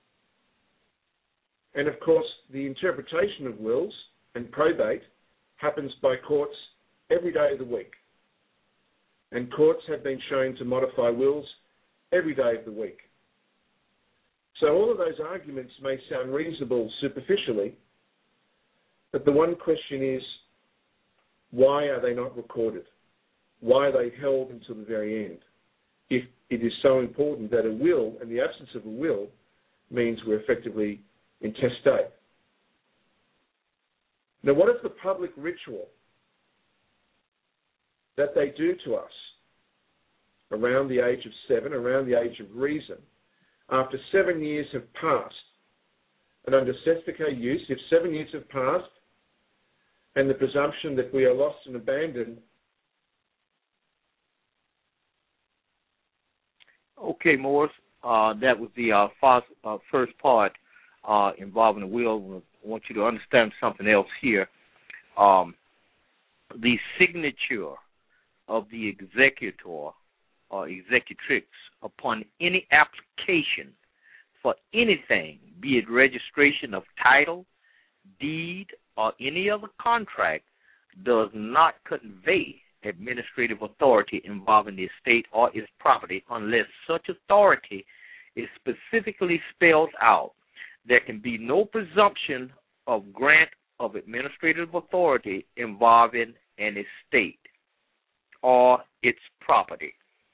And of course, the interpretation of wills and probate happens by courts every day of the week. And courts have been shown to modify wills every day of the week. So all of those arguments may sound reasonable superficially, but the one question is, why are they not recorded? Why are they held until the very end? If it is so important that a will, and the absence of a will, means we're effectively intestate. Now, what is the public ritual that they do to us around the age of seven, around the age of reason, after seven years have passed? And under Sestake use, if seven years have passed and the presumption that we are lost and abandoned. Okay, Morris, uh, that was the uh, first, uh, first part uh, involving the will. I want you to understand something else here. Um, the signature of the executor or executrix upon any application for anything, be it registration of title, deed, or any other contract, does not convey administrative authority involving the estate or its property unless such authority is specifically spelled out. There can be no presumption of grant of administrative authority involving an estate or its property.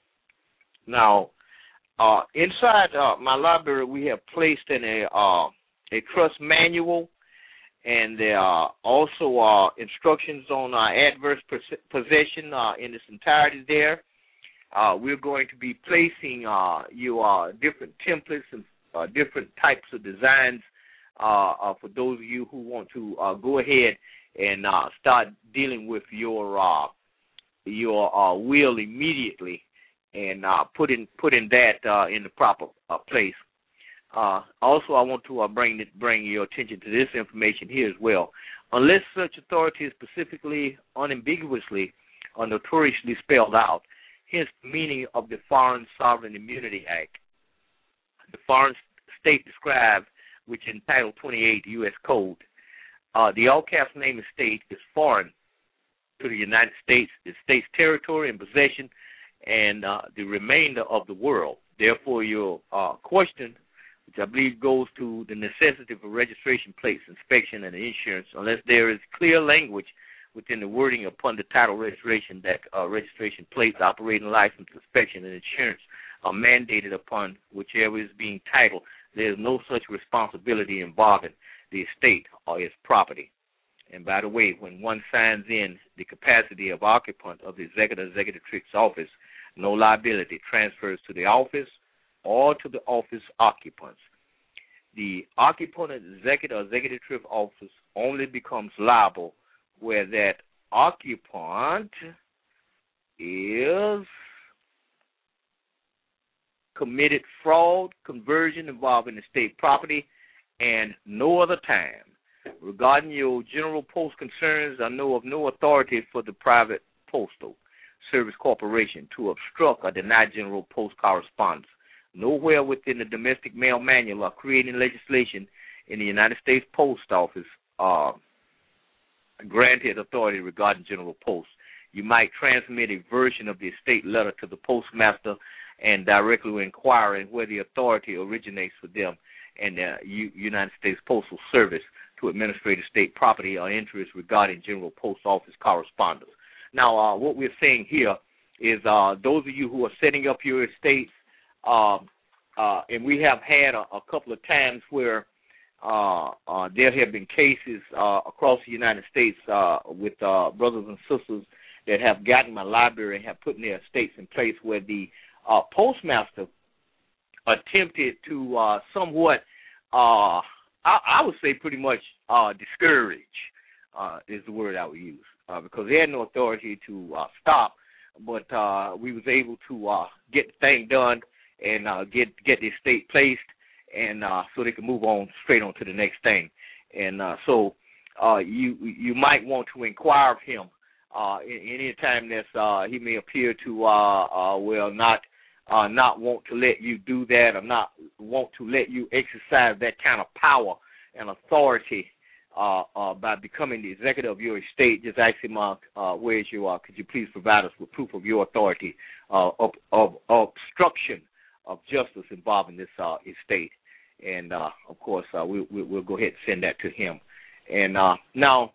Now, uh, inside uh, my library, we have placed in a uh, a trust manual, and there are also uh, instructions on uh, adverse possession uh, in its entirety there. Uh, we're going to be placing uh, you uh, different templates and uh, different types of designs uh, uh, for those of you who want to uh, go ahead and uh, start dealing with your uh, your uh, will immediately, and uh, putting putting that uh, in the proper uh, place. Uh, also, I want to uh, bring bring your attention to this information here as well. Unless such authority is specifically, unambiguously, or notoriously spelled out, hence the meaning of the Foreign Sovereign Immunity Act. The foreign state described, which in Title twenty-eight U S Code, uh, the all-caps name of state is foreign to the United States, the state's territory and possession, and uh, the remainder of the world. Therefore, your uh, question, which I believe goes to the necessity for registration plates, inspection, and insurance, unless there is clear language within the wording upon the title registration that uh, registration plates, operating license, inspection, and insurance are mandated upon whichever is being titled. there is no such responsibility involving the estate or its property. And by the way, when one signs in the capacity of occupant of the executive executrix office, no liability transfers to the office or to the office occupants. The occupant of the executive executrix office only becomes liable where that occupant is committed fraud, conversion involving estate property, and no other time. Regarding your general post concerns, I know of no authority for the private postal service corporation to obstruct or deny general post correspondence. Nowhere within the domestic mail manual or creating legislation in the United States Post Office uh, granted authority regarding general post. You might transmit a version of the estate letter to the postmaster and directly inquiring where the authority originates for them and the U- United States Postal Service to administrate estate property or interest regarding general post office correspondence. Now, uh, what we're saying here is uh, those of you who are setting up your estates, uh, uh, and we have had a, a couple of times where uh, uh, there have been cases uh, across the United States uh, with uh, brothers and sisters that have gotten my library and have put in their estates in place where the uh, postmaster attempted to uh, somewhat, uh, I, I would say pretty much uh, discourage uh, is the word I would use, uh, because they had no authority to uh, stop, but uh, we was able to uh, get the thing done and uh, get get the estate placed, and uh, so they can move on straight on to the next thing. And uh, so uh, you you might want to inquire of him uh, any time that uh, he may appear to uh, uh, well not. Uh, not want to let you do that, or not want to let you exercise that kind of power and authority uh, uh, by becoming the executive of your estate. Just ask him, uh, uh, where is you? Uh, could you please provide us with proof of your authority uh, of, of, of obstruction of justice involving this uh, estate? And uh, of course, uh, we, we, we'll go ahead and send that to him. And uh, now,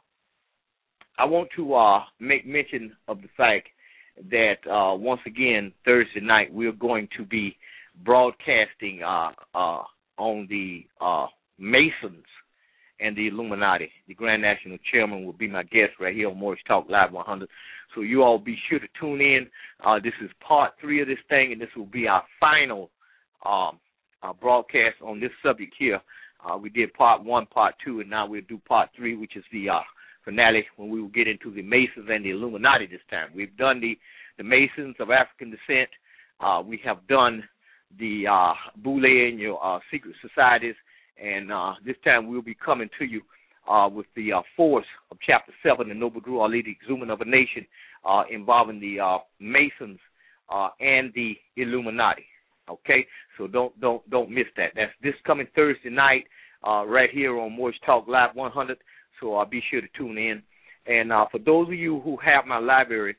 I want to uh, make mention of the fact that uh, once again, Thursday night, we're going to be broadcasting uh, uh, on the uh, Masons and the Illuminati. The Grand National Chairman will be my guest right here on Morris Talk Live one hundred. So you all be sure to tune in. Uh, this is part three of this thing, and this will be our final um, uh, broadcast on this subject here. Uh, we did part one, part two, and now we'll do part three, which is the uh, finale, when we will get into the Masons and the Illuminati this time. We've done the, the Masons of African descent. Uh, we have done the uh, Boule and your uh, secret societies. And uh, this time we'll be coming to you uh, with the uh, force of Chapter seven, the Noble Drew Ali, the Exhuming of a Nation, uh, involving the uh, Masons uh, and the Illuminati. Okay? So don't don't don't miss that. That's this coming Thursday night uh, right here on Morris Talk Live one hundred. So uh, be sure to tune in. And uh, for those of you who have my library,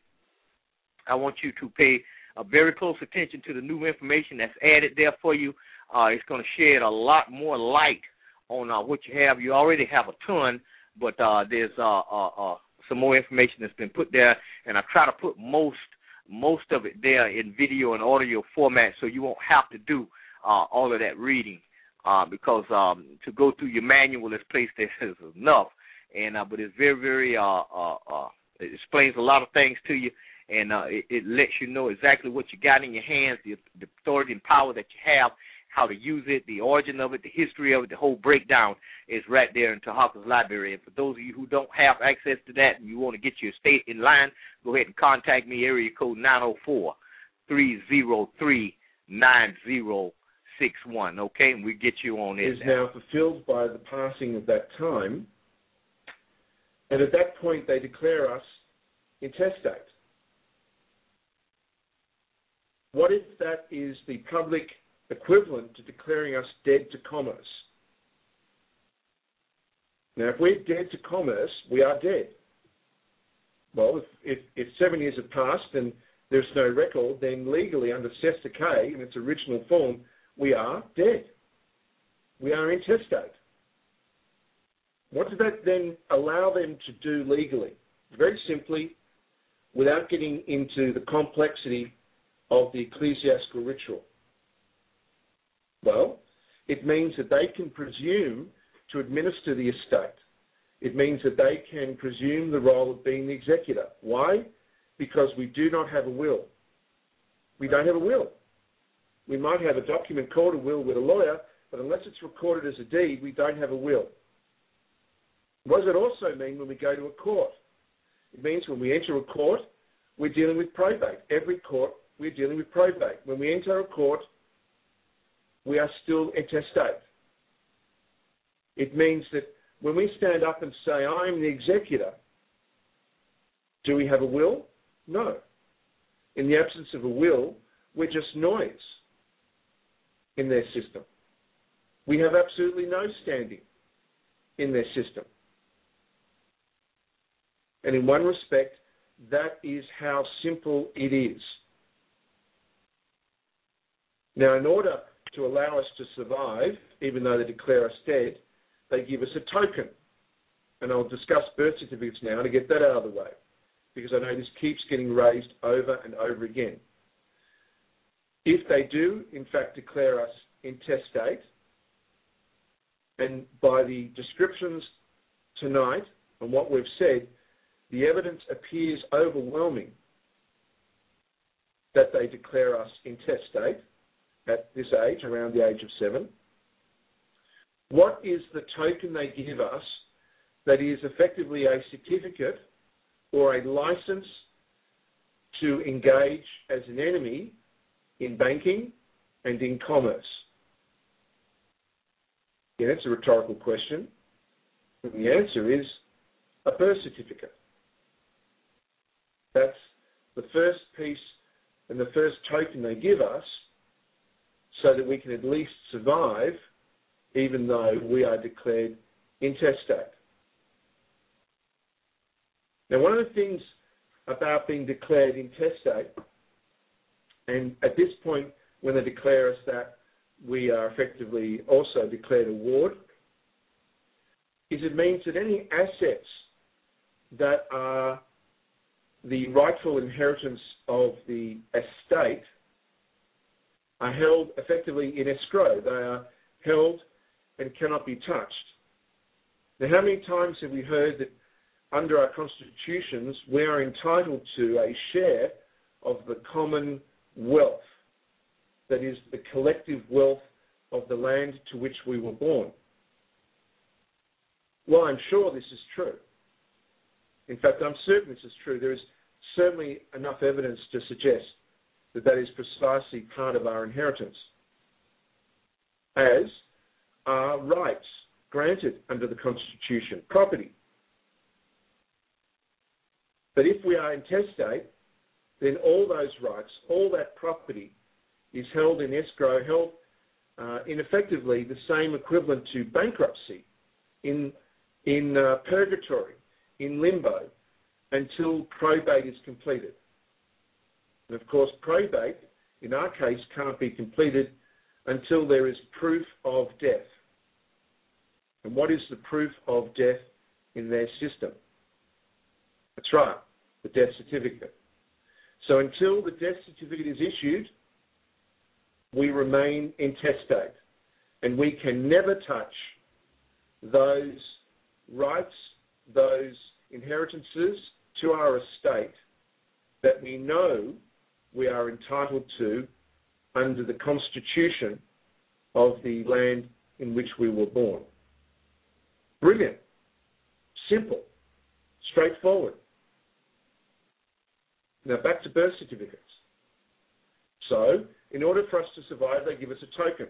I want you to pay uh, very close attention to the new information that's added there for you. Uh, it's going to shed a lot more light on uh, what you have. You already have a ton, but uh, there's uh, uh, uh, some more information that's been put there, and I try to put most most of it there in video and audio format, so you won't have to do uh, all of that reading, uh, because um, to go through your manual, this place there is enough. And uh, but it's very, very, uh, uh, uh, it explains a lot of things to you, and uh, it, it lets you know exactly what you got in your hands, the, the authority and power that you have, how to use it, the origin of it, the history of it, the whole breakdown is right there in Tahaka's library. And for those of you who don't have access to that and you want to get your estate in line, go ahead and contact me, area code nine oh four, three oh three, nine oh six one, okay? And we'll get you on it. Is now fulfilled by the passing of that time. And at that point, they declare us intestate. What if that is the public equivalent to declaring us dead to commerce? Now, if we're dead to commerce, we are dead. Well, if, if, if seven years have passed and there's no record, then legally under Cesta K in its original form, we are dead. We are intestate. What does that then allow them to do legally? Very simply, without getting into the complexity of the ecclesiastical ritual. Well, It means that they can presume to administer the estate. It means that they can presume the role of being the executor. Why? Because we do not have a will. We don't have a will. We might have a document called a will with a lawyer, but unless it's recorded as a deed, we don't have a will. What does it also mean when we go to a court? It means when we enter a court, we're dealing with probate. Every court, we're dealing with probate. When we enter a court, we are still intestate. It means that when we stand up and say, I'm the executor, do we have a will? No. In the absence of a will, we're just noise in their system. We have absolutely no standing in their system. And in one respect, that is how simple it is. Now, in order to allow us to survive, even though they declare us dead, they give us a token. And I'll discuss birth certificates now to get that out of the way, because I know this keeps getting raised over and over again. If they do, in fact, declare us intestate, and by the descriptions tonight and what we've said, the evidence appears overwhelming that they declare us intestate at this age, around the age of seven. What is the token they give us that is effectively a certificate or a license to engage as an enemy in banking and in commerce? Yeah, it's a rhetorical question. And the answer is a birth certificate. That's the first piece and the first token they give us so that we can at least survive even though we are declared intestate. Now, one of the things about being declared intestate, and at this point when they declare us that, we are effectively also declared a ward, is it means that any assets that are the rightful inheritance of the estate are held effectively in escrow. They are held and cannot be touched. Now, how many times have we heard that under our constitutions we are entitled to a share of the common wealth, that is, the collective wealth of the land to which we were born? Well, I'm sure this is true. In fact, I'm certain this is true. There is certainly enough evidence to suggest that that is precisely part of our inheritance, as are rights granted under the Constitution, property. But if we are intestate, then all those rights, all that property is held in escrow, held uh, in effectively the same equivalent to bankruptcy, in, in uh, purgatory, in limbo, until probate is completed. And of course, probate, in our case, can't be completed until there is proof of death. And what is the proof of death in their system? That's right, the death certificate. So until the death certificate is issued, we remain intestate, and we can never touch those rights, those inheritances to our estate that we know we are entitled to under the constitution of the land in which we were born. Brilliant. Simple. Straightforward. Now back to birth certificates. So, in order for us to survive, they give us a token.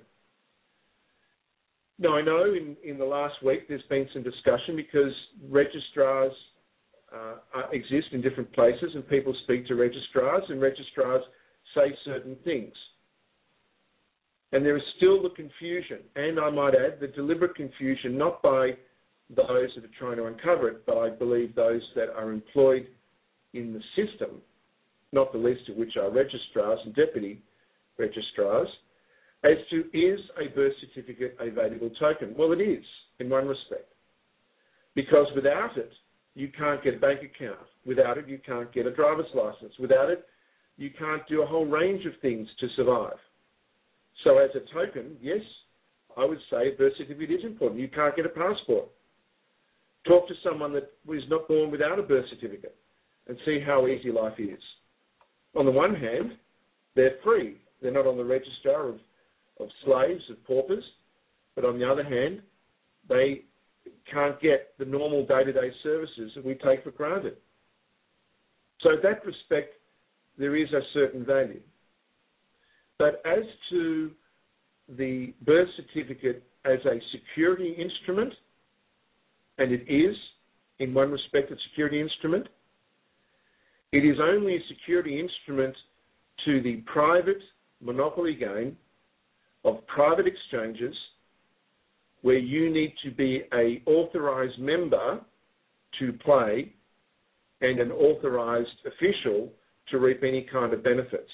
Now, I know in, in the last week there's been some discussion because registrars uh, are, exist in different places, and people speak to registrars, and registrars say certain things. And there is still the confusion, and I might add, the deliberate confusion, not by those that are trying to uncover it, but I believe those that are employed in the system, not the least of which are registrars and deputy registrars, as to, is a birth certificate a valuable token? Well, it is, in one respect. Because without it, you can't get a bank account. Without it, you can't get a driver's license. Without it, you can't do a whole range of things to survive. So as a token, yes, I would say a birth certificate is important. You can't get a passport. Talk to someone that was not born without a birth certificate and see how easy life is. On the one hand, they're free. They're not on the register of, of slaves, of paupers. But on the other hand, they can't get the normal day-to-day services that we take for granted. So in that respect, there is a certain value. But as to the birth certificate as a security instrument, and it is, in one respect, a security instrument, it is only a security instrument to the private monopoly game of private exchanges where you need to be an authorised member to play and an authorised official to reap any kind of benefits.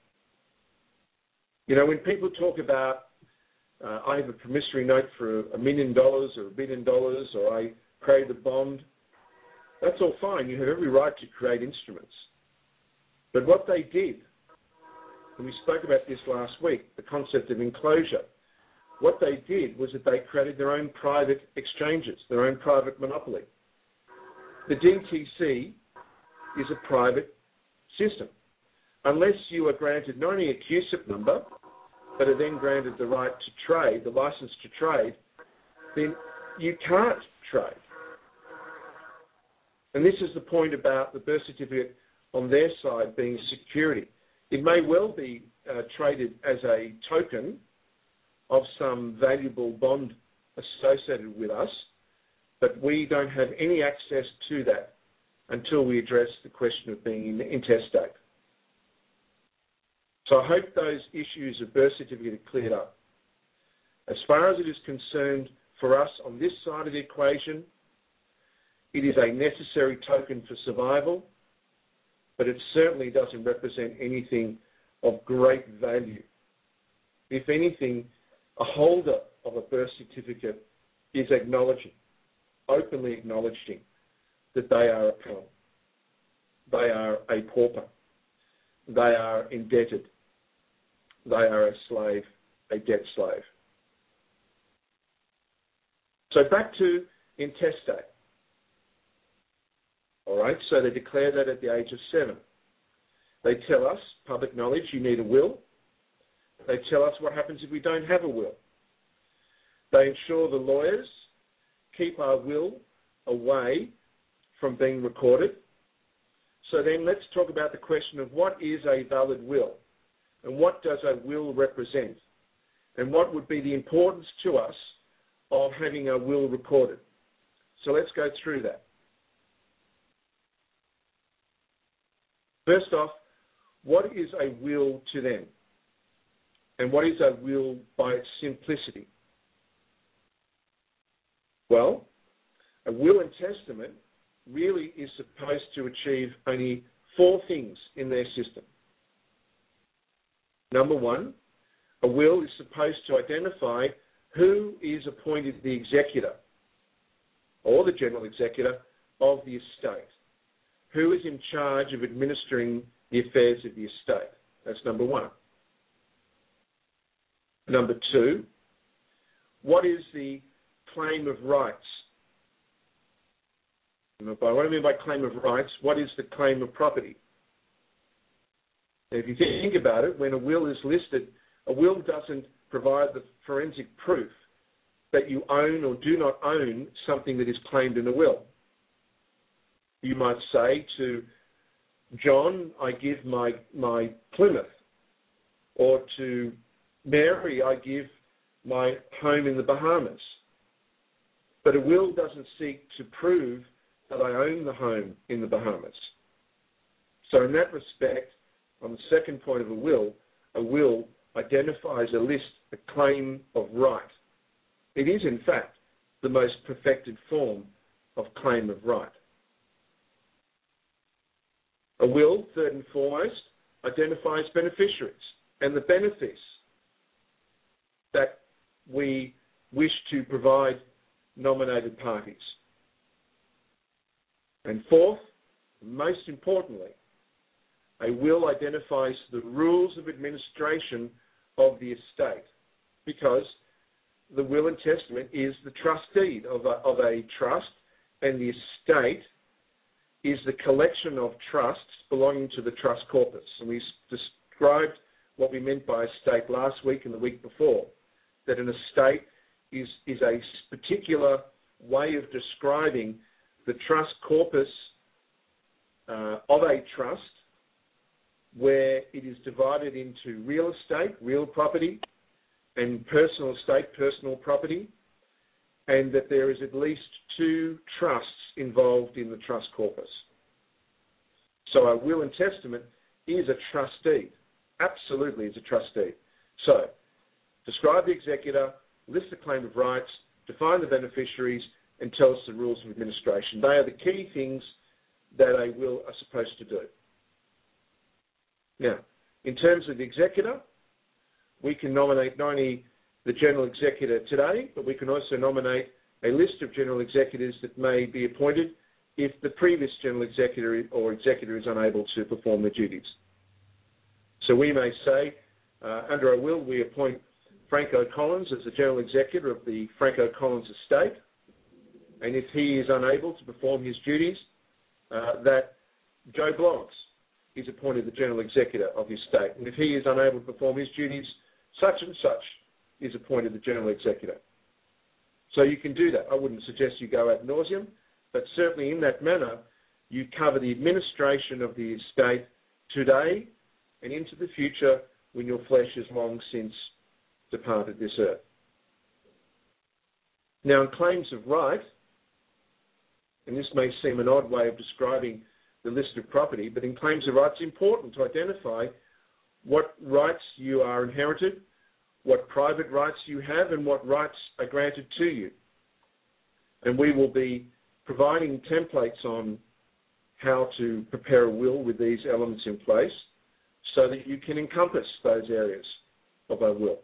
You know, when people talk about, uh, I have a promissory note for a million dollars or a billion dollars, or I created a bond, that's all fine. You have every right to create instruments. But what they did, and we spoke about this last week, the concept of enclosure, what they did was that they created their own private exchanges, their own private monopoly. The D T C is a private system. Unless you are granted not only a Q S I P number, but are then granted the right to trade, the license to trade, then you can't trade. And this is the point about the birth certificate on their side being security. It may well be uh, traded as a token of some valuable bond associated with us, but we don't have any access to that until we address the question of being intestate. So I hope those issues of birth certificate are cleared up. As far as it is concerned for us on this side of the equation, it is a necessary token for survival, but it certainly doesn't represent anything of great value. If anything, a holder of a birth certificate is acknowledging, openly acknowledging, that they are a peon, they are a pauper, they are indebted, they are a slave, a debt slave. So back to intestate. All right, so they declare that at the age of seven. They tell us, public knowledge, you need a will. They tell us what happens if we don't have a will. They ensure the lawyers keep our will away from being recorded. So then let's talk about the question of what is a valid will and what does a will represent and what would be the importance to us of having a will recorded. So let's go through that. First off, what is a will to them? And what is a will by its simplicity? Well, a will and testament really is supposed to achieve only four things in their system. Number one, a will is supposed to identify who is appointed the executor or the general executor of the estate, who is in charge of administering the affairs of the estate. That's number one. Number two, what is the claim of rights? And by what I mean by claim of rights, what is the claim of property? Now, if you think about it, when a will is listed, a will doesn't provide the forensic proof that you own or do not own something that is claimed in a will. You might say to John, I give my, my Plymouth, or to Mary, I give my home in the Bahamas. But a will doesn't seek to prove that I own the home in the Bahamas. So in that respect, on the second point of a will, a will identifies a list, a claim of right. It is, in fact, the most perfected form of claim of right. A will, third and foremost, identifies beneficiaries and the benefits that we wish to provide nominated parties. And fourth, most importantly, a will identifies the rules of administration of the estate, because the will and testament is the trust deed of a, of a trust, and the estate is the collection of trusts belonging to the trust corpus. And we described what we meant by estate last week and the week before, that an estate is, is a particular way of describing the trust corpus uh, of a trust, where it is divided into real estate, real property, and personal estate, personal property, and that there is at least two trusts involved in the trust corpus. So a will and testament is a trust deed. Absolutely is a trust deed. So, describe the executor, list the claim of rights, define the beneficiaries, and tell us the rules of administration. They are the key things that a will are supposed to do. Now, in terms of the executor, we can nominate not only the general executor today, but we can also nominate a list of general executors that may be appointed if the previous general executor or executor is unable to perform their duties. So we may say, uh, under our will, we appoint Franco Collins as the general executor of the Franco Collins estate, and if he is unable to perform his duties, uh, that Joe Bloggs is appointed the general executor of his estate, and if he is unable to perform his duties, such and such is appointed the general executor. So you can do that. I wouldn't suggest you go ad nauseum, but certainly in that manner, you cover the administration of the estate today and into the future when your flesh is long since departed this earth. Now, in claims of right, and this may seem an odd way of describing the list of property, but in claims of right, it's important to identify what rights you are inherited, what private rights you have, and what rights are granted to you. And we will be providing templates on how to prepare a will with these elements in place so that you can encompass those areas of a will.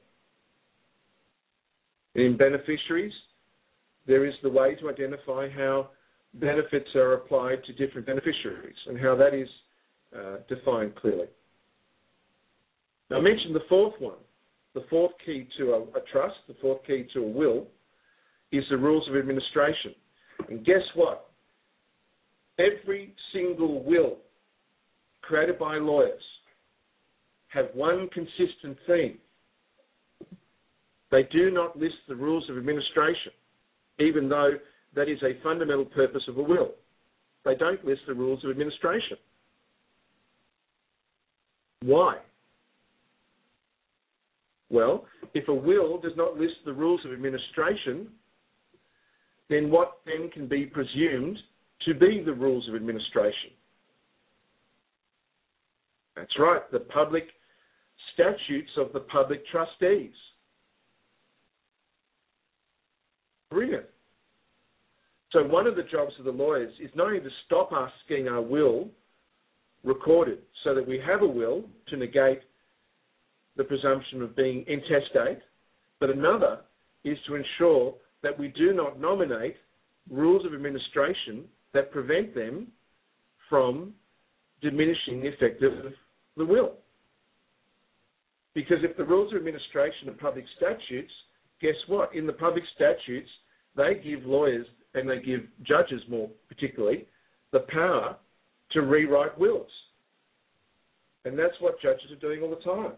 In beneficiaries, there is the way to identify how benefits are applied to different beneficiaries and how that is uh, defined clearly. Now, I mentioned the fourth one. The fourth key to a, a trust, the fourth key to a will, is the rules of administration. And guess what? Every single will created by lawyers have one consistent theme. They do not list the rules of administration, even though that is a fundamental purpose of a will. They don't list the rules of administration. Why? Well, if a will does not list the rules of administration, then what then can be presumed to be the rules of administration? That's right, the public statutes of the public trustees. Brilliant. So one of the jobs of the lawyers is not only to stop us getting our will recorded so that we have a will to negate the presumption of being intestate, but another is to ensure that we do not nominate rules of administration that prevent them from diminishing the effect of the will. Because if the rules of administration are public statutes, guess what? In the public statutes, they give lawyers, and they give judges more particularly, the power to rewrite wills. And that's what judges are doing all the time.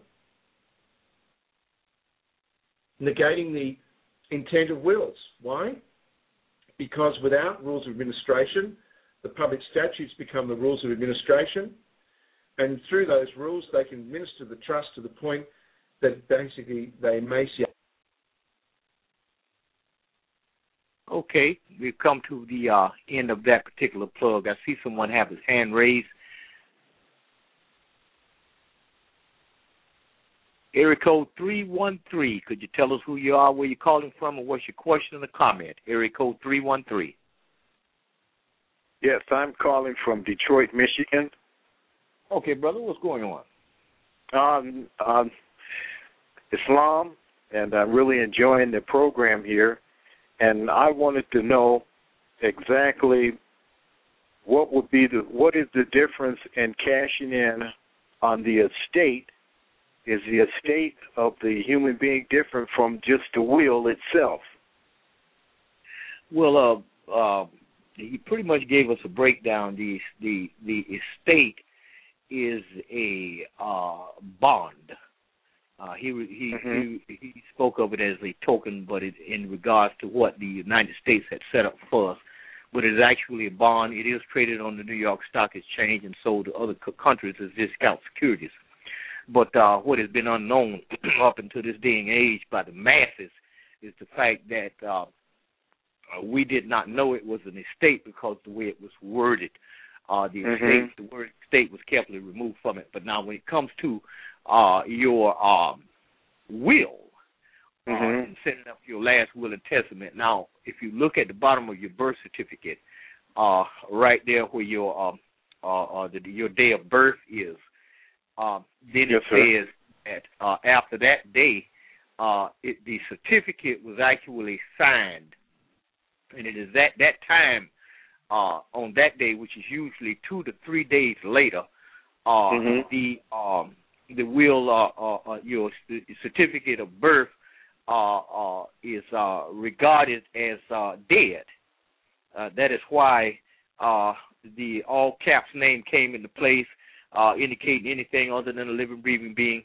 Negating the intent of wills. Why? Because without rules of administration, the public statutes become the rules of administration, and through those rules, they can administer the trust to the point that basically they emaciate. Okay, we've come to the uh, end of that particular plug. I see someone have his hand raised. Area code three one three. Could you tell us who you are, where you're calling from, and what's your question or comment? Area code three one three. Yes, I'm calling from Detroit, Michigan. Okay, brother, what's going on? Um, um, Islam, and I'm really enjoying the program here. And I wanted to know exactly what would be the what is the difference in cashing in on the estate is the estate of the human being different from just the will itself? Well, uh, uh, he pretty much gave us a breakdown. The the the estate is a uh, bond. Uh, he he, mm-hmm. he he spoke of it as a token, but it, in regards to what the United States had set up for us, but it is actually a bond. It is traded on the New York Stock Exchange and sold to other co- countries as discount securities. But uh, what has been unknown up until this day and age by the masses is the fact that uh, we did not know it was an estate because the way it was worded. Uh, the estate, mm-hmm. the word estate was carefully removed from it. But now when it comes to uh, your um, will, uh, mm-hmm. and setting up your last will and testament, now if you look at the bottom of your birth certificate, uh, right there where your um, uh, uh, the, your day of birth is, uh, then yes, it sir. says that uh, after that day, uh, it, the certificate was actually signed, and it is at that time, Uh, on that day, which is usually two to three days later, uh, mm-hmm. the um, the will, uh, uh, uh, your certificate of birth uh, uh, is uh, regarded as uh, dead. Uh, that is why uh, the all caps name came into place, uh, indicating anything other than a living, breathing being.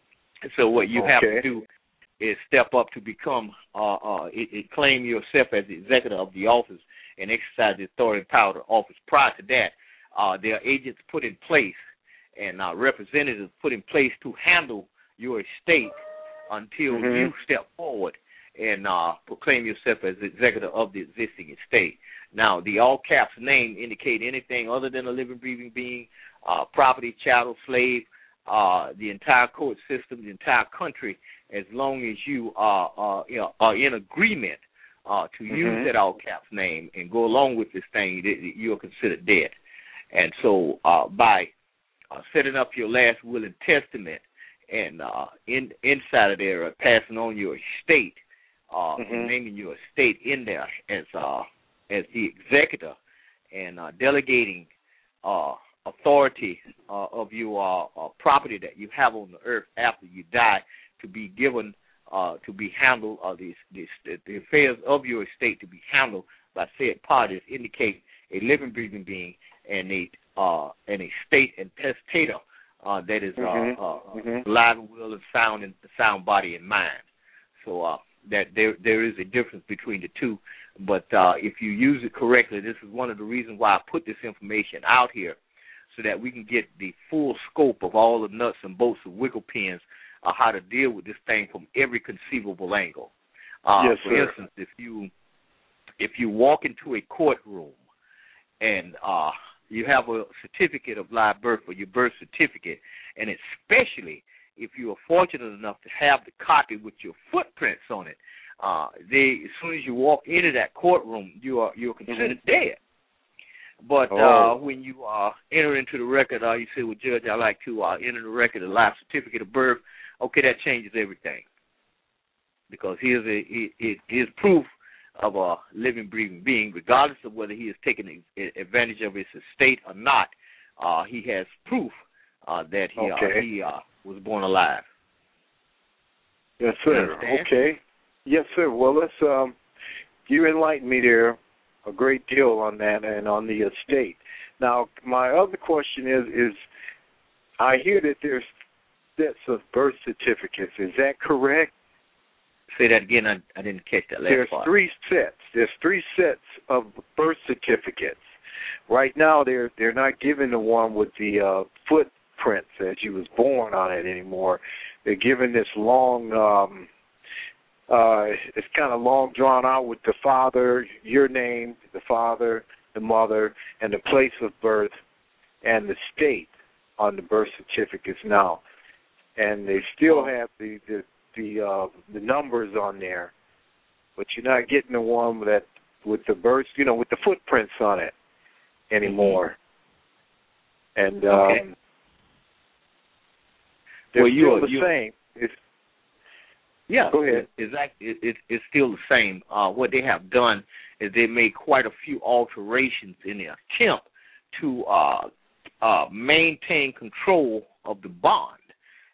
So what you okay. have to do is step up to become, uh, uh, it, it claim yourself as the executive of the office and exercise the authority and power of the office. Prior to that, uh, there are agents put in place and uh, representatives put in place to handle your estate until mm-hmm. you step forward and uh, proclaim yourself as executive of the existing estate. Now, the all caps name indicate anything other than a living, breathing being, uh, property, chattel, slave, uh, the entire court system, the entire country, as long as you are, uh, you know, are in agreement Uh, to mm-hmm. use that all caps name and go along with this thing, you're considered dead. And so uh, by uh, setting up your last will and testament and uh, in, inside of there, uh, passing on your estate, uh, mm-hmm. naming your estate in there as uh, as the executor and uh, delegating uh, authority uh, of your uh, uh, property that you have on the earth after you die to be given Uh, to be handled, uh, the, the, the affairs of your estate to be handled by said parties indicate a living, breathing being and a uh, and a state and testator uh, that is mm-hmm. uh, uh, mm-hmm. alive and will and sound and sound body and mind. So uh, that there there is a difference between the two. But uh, if you use it correctly, this is one of the reasons why I put this information out here, so that we can get the full scope of all the nuts and bolts of wiggle pins. Uh, how to deal with this thing from every conceivable angle. Uh, yes, for sir. instance, if you if you walk into a courtroom and uh, you have a certificate of live birth or your birth certificate, and especially if you are fortunate enough to have the copy with your footprints on it, uh, they as soon as you walk into that courtroom, you are you're considered mm-hmm. dead. But oh. uh, when you uh, enter into the record, uh, you say, well, Judge, I like to uh, enter the record a live certificate of birth. Okay, that changes everything, because here's a, it is proof of a living, breathing being, regardless of whether he is taking advantage of his estate or not. Uh, he has proof uh, that he okay. uh, he uh, was born alive. Yes, sir. Okay. Yes, sir. Well, let's um, you enlightened me there a great deal on that and on the estate. Now, my other question is: is I hear that there's sets of birth certificates. Is that correct? Say that again. I, I didn't catch that last There's part. three sets. There's three sets of birth certificates. Right now, they're they're not giving the one with the uh, footprints as you was born on it anymore. They're giving this long. Um, uh, it's kind of long, drawn out with the father, your name, the father, the mother, and the place of birth, and the state on the birth certificates now. And they still have the the the, uh, the numbers on there, but you're not getting the one that with the birth, you know, with the footprints on it anymore. Mm-hmm. And um, okay. they're well, still you, the you, same. It's, yeah, go ahead. Exactly. It, it, it's still the same. Uh, what they have done is they made quite a few alterations in the attempt to uh, uh, maintain control of the bond.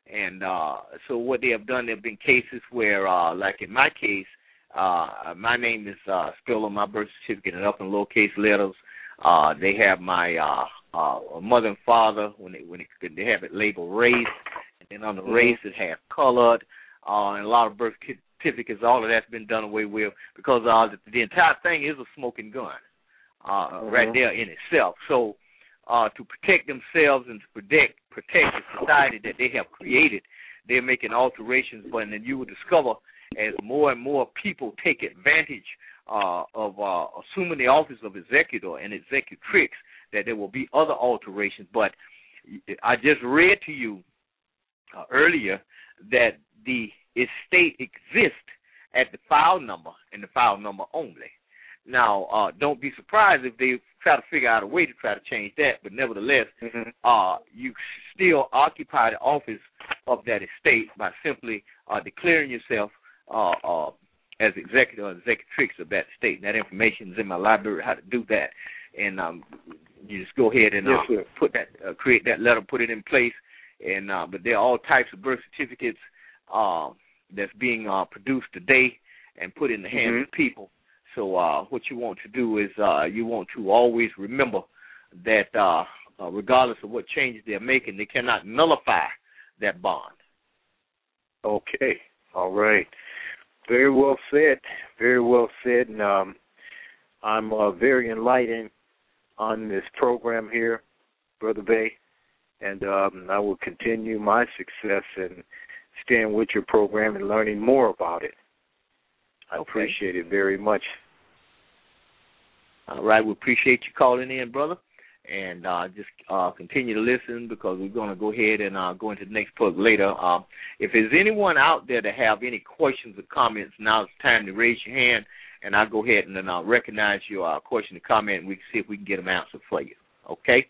And uh, so what they have done, there have been cases where, uh, like in my case, uh, my name is uh, spelled on my birth certificate in upper and lowercase letters. Uh, they have my uh, uh, mother and father when they when they, they have it labeled race, and then on the mm-hmm. race it has colored, uh, and a lot of birth certificates. All of that's been done away with because uh, the, the entire thing is a smoking gun, uh, mm-hmm. right there in itself. So uh, to protect themselves and to protect protect the society that they have created, they're making alterations. But then you will discover as more and more people take advantage Uh, of uh, assuming the office of executor and executrix, that there will be other alterations. But I just read to you uh, earlier that the estate exists at the file number and the file number only. Now, uh, don't be surprised if they try to figure out a way to try to change that, but nevertheless, mm-hmm. uh, you still occupy the office of that estate by simply uh, declaring yourself uh, uh, as executive or executrix of that state. And that information is in my library, how to do that. And um, you just go ahead and uh, yes, put that, uh, create that letter, put it in place. And uh, but there are all types of birth certificates uh, that's being uh, produced today and put in the hands mm-hmm. of people. So uh, what you want to do is uh, you want to always remember that uh, uh, regardless of what changes they're making, they cannot nullify that bond. Okay. All right. Very well said. Very well said. And um, I'm uh, very enlightened on this program here, Brother Bay. And um, I will continue my success in staying with your program and learning more about it. I okay. appreciate it very much. All right. We appreciate you calling in, brother. And uh, just uh, continue to listen because we're going to go ahead and uh, go into the next plug later. Uh, if there's anyone out there that have any questions or comments, now it's time to raise your hand, and I'll go ahead and then I'll recognize your uh, question or comment, and we can see if we can get them answered for you. Okay?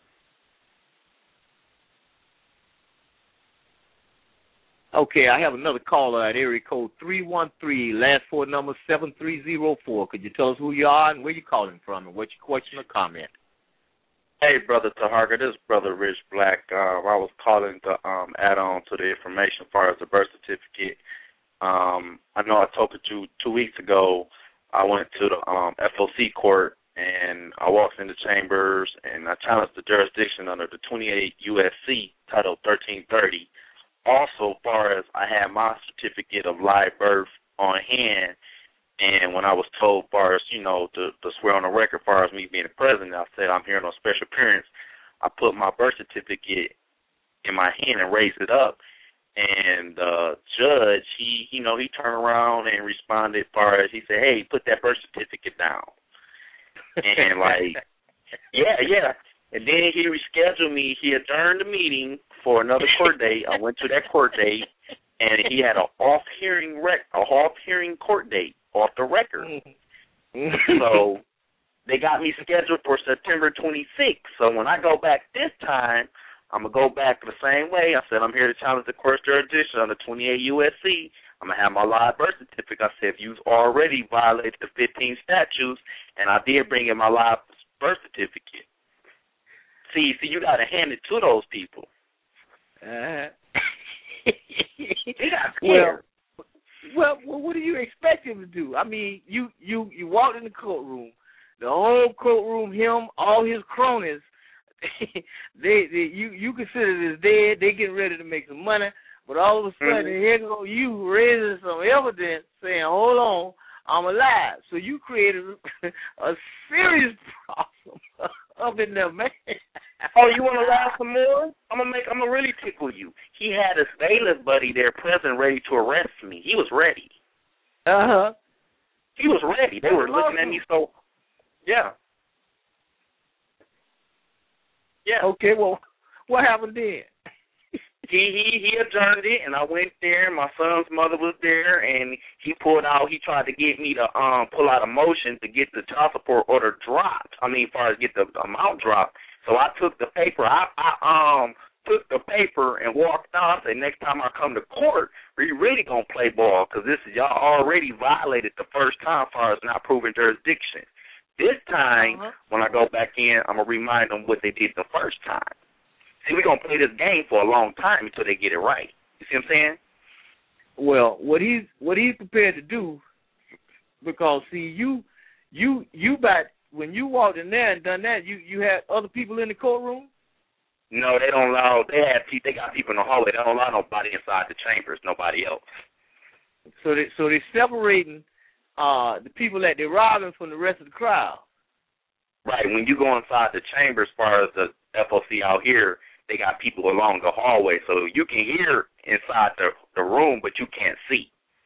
Okay, I have another caller at area code three one three, last four numbers seven three zero four. Could you tell us who you are and where you're calling from and what's your question or comment? Hey, Brother Taharka, this is Brother Rich Black. Uh, I was calling to um, add on to the information as far as the birth certificate. Um, I know I talked to you two weeks ago. I went to the um, F O C court, and I walked in the chambers, and I challenged the jurisdiction under the twenty-eight U S C Title thirteen thirty. Also, as far as I had my certificate of live birth on hand, and when I was told, as far as, you know, to, to swear on the record, as far as me being the president, I said I'm here on special appearance. I put my birth certificate in my hand and raised it up. And the judge, he, you know, he turned around and responded as far as he said, hey, put that birth certificate down. And, like, yeah, yeah. And then he rescheduled me. He adjourned the meeting for another court date. I went to that court date, and he had an off-hearing rec- a off-hearing court date off the record. So they got me scheduled for September twenty-sixth. So when I go back this time, I'm going to go back the same way. I said, I'm here to challenge the court's jurisdiction under twenty-eight U S C. I'm going to have my live birth certificate. I said, if you've already violated the fifteen statutes, and I did bring in my live birth certificate. See, see, you got to hand it to those people. Uh, they got scared. Well, well, what do you expect him to do? I mean, you, you, you walked in the courtroom, the whole courtroom, him, all his cronies, they, they, you, you consider this dead. They getting ready to make some money, but all of a sudden, mm-hmm. here go you raising some evidence, saying, "Hold on, I'm alive." So you created a serious problem up in there, man. Oh, you want to laugh some more? I'm gonna make. I'm gonna really tickle you. He had his bailiff buddy there present, ready to arrest me. He was ready. Uh huh. He was ready. They were looking at me. So, yeah, yeah. Okay. Well, what happened then? He he he adjourned it, and I went there. And my son's mother was there, and he pulled out. He tried to get me to um pull out a motion to get the child support order dropped. I mean, as far as get the amount dropped. So I took the paper. I, I um took the paper and walked out. I said, next time I come to court, we really gonna play ball because this is y'all already violated the first time as far as not proving jurisdiction. This time, uh-huh. when I go back in, I'm gonna remind them what they did the first time. See, we're going to play this game for a long time until they get it right. You see what I'm saying? Well, what he's what he's prepared to do, because, see, you you you back when you walked in there and done that, you, you had other people in the courtroom? No, they don't allow, they have they got people in the hallway. They don't allow nobody inside the chambers, nobody else. So they so they're separating uh, the people that they're robbing from the rest of the crowd. Right. When you go inside the chamber, as far as the F O C out here, they got people along the hallway, so you can hear inside the the room, but you can't see.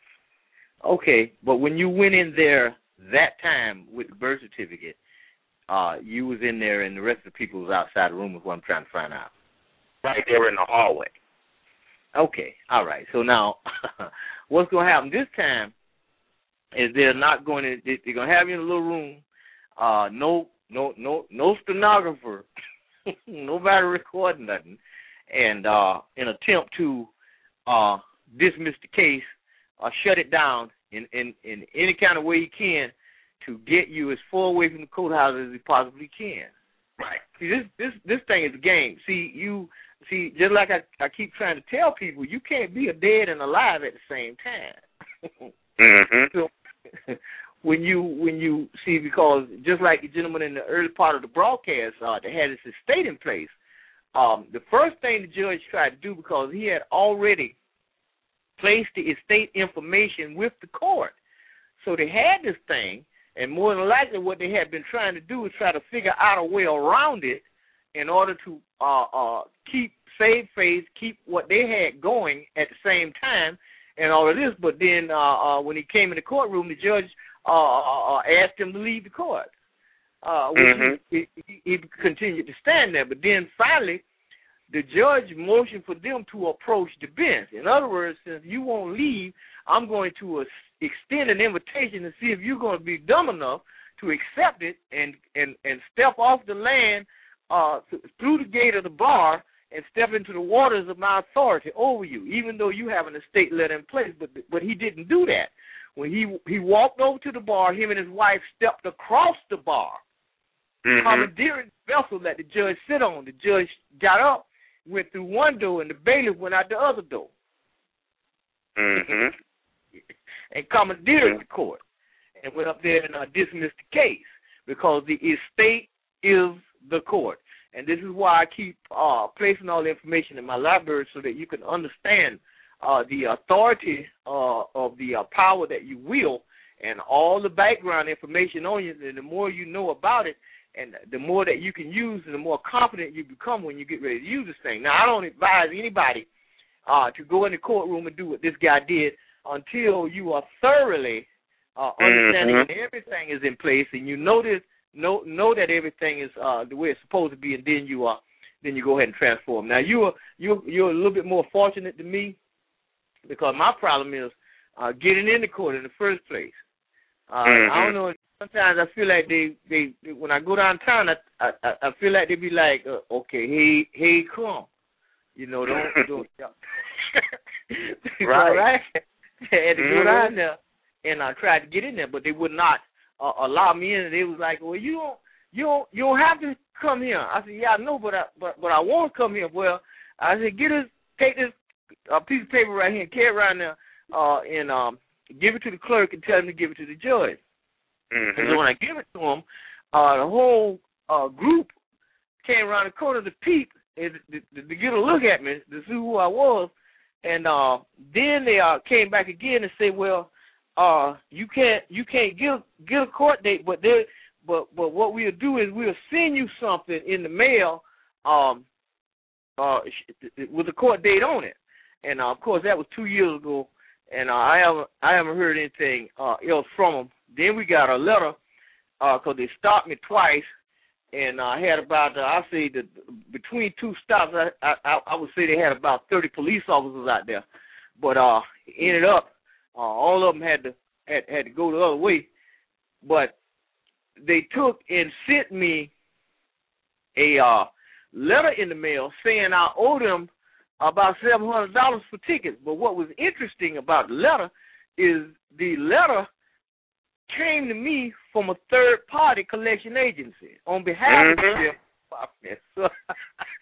Okay, but when you went in there that time with the birth certificate, uh, you was in there, and the rest of the people was outside the room. Is what I'm trying to find out. Right. They were in the hallway. Okay. All right. So now, what's going to happen this time is they're not going to. They're going to have you in a little room. Uh, no, no, no, no stenographer. Nobody recording nothing, and uh, an attempt to uh, dismiss the case or shut it down in, in, in any kind of way you can to get you as far away from the courthouse as you possibly can. Right. See, this this this thing is a game. See, you see, just like I, I keep trying to tell people, you can't be a dead and alive at the same time. Mm-hmm. So, when you when you see, because just like the gentleman in the early part of the broadcast, uh, that had his estate in place, um, the first thing the judge tried to do, because he had already placed the estate information with the court, so they had this thing, and more than likely what they had been trying to do is try to figure out a way around it in order to uh, uh, keep save face, keep what they had going at the same time, and all of this. But then uh, uh, when he came in the courtroom, the judge uh, uh, asked him to leave the court, uh, which mm-hmm. he, he, he continued to stand there. But then finally, the judge motioned for them to approach the bench. In other words, since you won't leave, I'm going to uh, extend an invitation to see if you're going to be dumb enough to accept it and, and, and step off the land uh, through the gate of the bar and step into the waters of my authority over you, even though you have an estate letter in place. But but he didn't do that. When he he walked over to the bar, him and his wife stepped across the bar, mm-hmm. commandeering the vessel that the judge sit on. The judge got up, went through one door, and the bailiff went out the other door. Mm-hmm. And commandeered the court and went up there and uh, dismissed the case, because the estate is the court. And this is why I keep uh, placing all the information in my library, so that you can understand uh, the authority uh, of the uh, power that you wield, and all the background information on you. And the more you know about it, and the more that you can use, and the more confident you become when you get ready to use this thing. Now, I don't advise anybody uh, to go in the courtroom and do what this guy did until you are thoroughly uh, understanding mm-hmm. that everything is in place, and you know this, know know that everything is uh, the way it's supposed to be, and then you are then you go ahead and transform. Now, you are you you're a little bit more fortunate than me, because my problem is uh, getting in the court in the first place. Uh, mm-hmm. I don't know. Sometimes I feel like they, they, they when I go downtown, I I, I feel like they be like, uh, okay, hey, hey, come, you know, don't don't. Right. right. I had to mm-hmm. go down there, and I tried to get in there, but they would not uh, allow me in. They was like, well, you don't, you don't, you don't have to come here. I said, yeah, I know, but I, but, but I want to come here. Well, I said, get this, take this uh, piece of paper right here and carry it around there, uh, and um, give it to the clerk and tell him to give it to the judge. Mm-hmm. And so when I give it to him, uh, the whole uh, group came around the corner to peep and to, to, to get a look at me to see who I was. And uh, then they uh, came back again and said, "Well, uh, you can't you can't get get a court date, but there, but but what we'll do is we'll send you something in the mail, um, uh, with a court date on it." And uh, of course, that was two years ago, and uh, I haven't I haven't heard anything uh, else from them. Then we got a letter because uh, they stopped me twice. And I had about, uh, I say, the, between two stops, I, I I would say they had about thirty police officers out there. But uh, ended up, uh, all of them had to had, had to go the other way. But they took and sent me a uh, letter in the mail saying I owed them about seven hundred dollars for tickets. But what was interesting about the letter is the letter came to me from a third-party collection agency on behalf mm-hmm. of the so,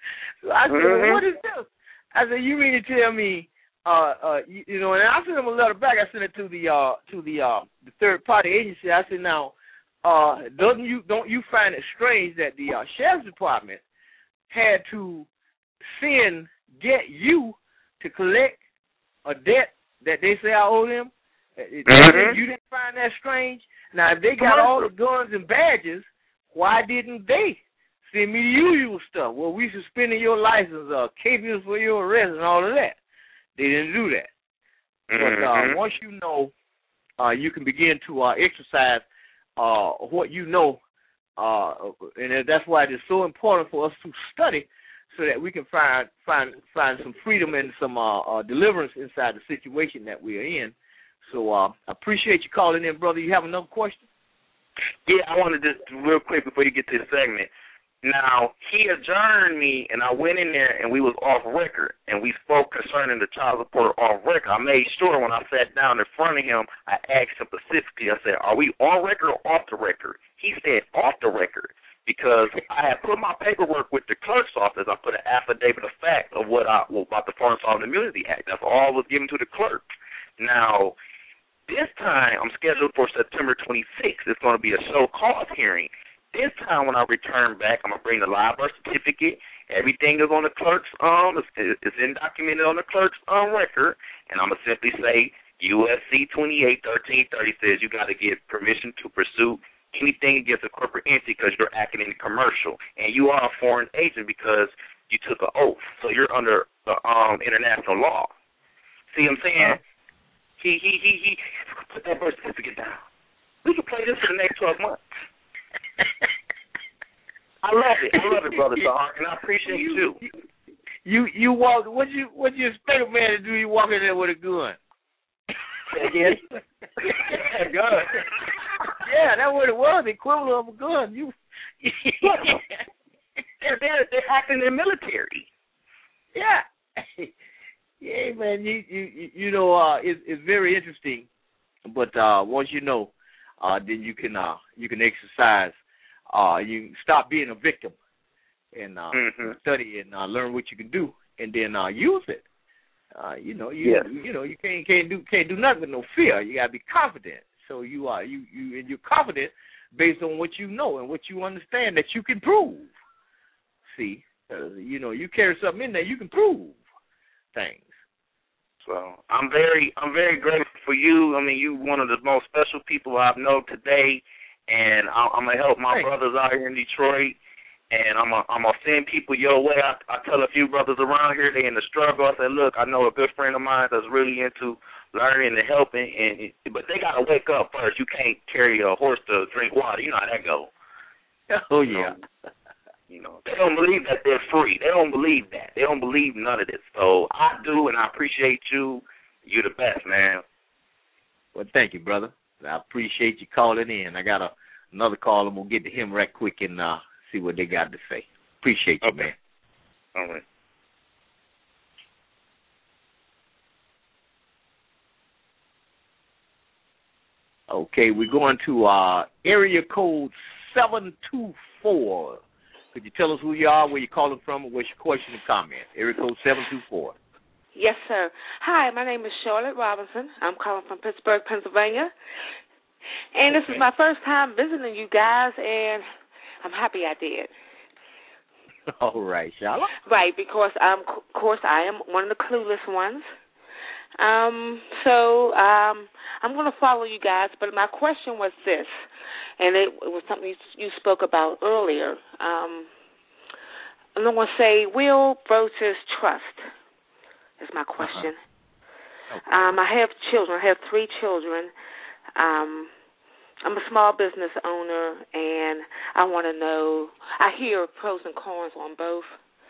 So I said, mm-hmm. well, what is this? I said, you mean to tell me, uh, uh, you, you know, and I sent him a letter back. I sent it to the uh, to the uh, the third party agency. I said, now, uh, doesn't you don't you find it strange that the uh, sheriff's department had to send get you to collect a debt that they say I owe them? Mm-hmm. You didn't find that strange? Now, if they got all the guns and badges, why didn't they send me the usual stuff? Well, we suspended your license, uh, caping for your arrest, and all of that. They didn't do that. Mm-hmm. But uh, once you know, uh, you can begin to uh, exercise uh, what you know, uh, and that's why it is so important for us to study, so that we can find find find some freedom and some uh, uh, deliverance inside the situation that we are in. So uh, I appreciate you calling in, brother. You have another question? Yeah, I wanted to just real quick before you get to the segment. Now, he adjourned me, and I went in there, and we was off record, and we spoke concerning the child support off record. I made sure when I sat down in front of him, I asked him specifically, I said, are we on record or off the record? He said off the record, because I had put my paperwork with the clerk's office. I put an affidavit of fact of what I, well, about the Foreign Sovereign Immunity Act. That's all was given to the clerk. Now, this time, I'm scheduled for September twenty-sixth. It's going to be a show cause hearing. This time, when I return back, I'm going to bring the live birth certificate. Everything is on the clerk's, um, it's, it's in documented on the clerk's um, record, and I'm going to simply say U S C twenty-eight thirteen thirty says you got to get permission to pursue anything against a corporate entity because you're acting in the commercial, and you are a foreign agent because you took an oath, so you're under the um, international law. See what I'm saying? Uh-huh. He, he, he, he, put that birth certificate down. We can play this for the next twelve months. I love it. I love it, Brother Tahar, and I appreciate you. You, you, you walk, what you, what you expect a man to do? You walk in there with a gun. Say again? A gun. Yeah, that's what it was, the equivalent of a gun. You, they're, they're, they're acting in the military. Yeah. Yeah, man, you you you know, uh, it's it's very interesting, but uh, once you know, uh, then you can uh, you can exercise, uh, you stop being a victim, and uh, mm-hmm. study and uh, learn what you can do, and then uh, use it. Uh, you know, you yes. you know, you can't can't do can't do nothing with no fear. You gotta be confident. So you are you you and you're confident based on what you know and what you understand that you can prove. See, uh, you know, you carry something in there, you can prove things. So I'm very, I'm very grateful for you. I mean, you're one of the most special people I've known today, and I'm gonna help my Thanks. brothers out here in Detroit, and I'm gonna, I'm gonna send people your way. I, I tell a few brothers around here they in the struggle. I say, look, I know a good friend of mine that's really into learning and helping, and but they gotta wake up first. You can't carry a horse to drink water. You know how that goes. Oh yeah. You know, they don't believe that they're free. They don't believe that. They don't believe none of this. So I do, and I appreciate you. You're the best, man. Well, thank you, brother. I appreciate you calling in. I got a, another call, and we'll get to him right quick and uh, see what they got to say. Appreciate you, okay. man. All right. Okay, we're going to uh, area code seven two four. Could you tell us who you are, where you're calling from, and what's your question or comment? Area code seven two four. Yes, sir. Hi, my name is Charlotte Robinson. I'm calling from Pittsburgh, Pennsylvania. And this okay. is my first time visiting you guys, and I'm happy I did. All right, Charlotte. Right, because, um, of course, I am one of the clueless ones. Um, so um, I'm going to follow you guys, but my question was this, and it, it was something you, you spoke about earlier. Um, I'm going to say will versus trust is my question. Uh-huh. Okay. Um, I have children. I have three children. Um, I'm a small business owner, and I want to know, I hear pros and cons on both.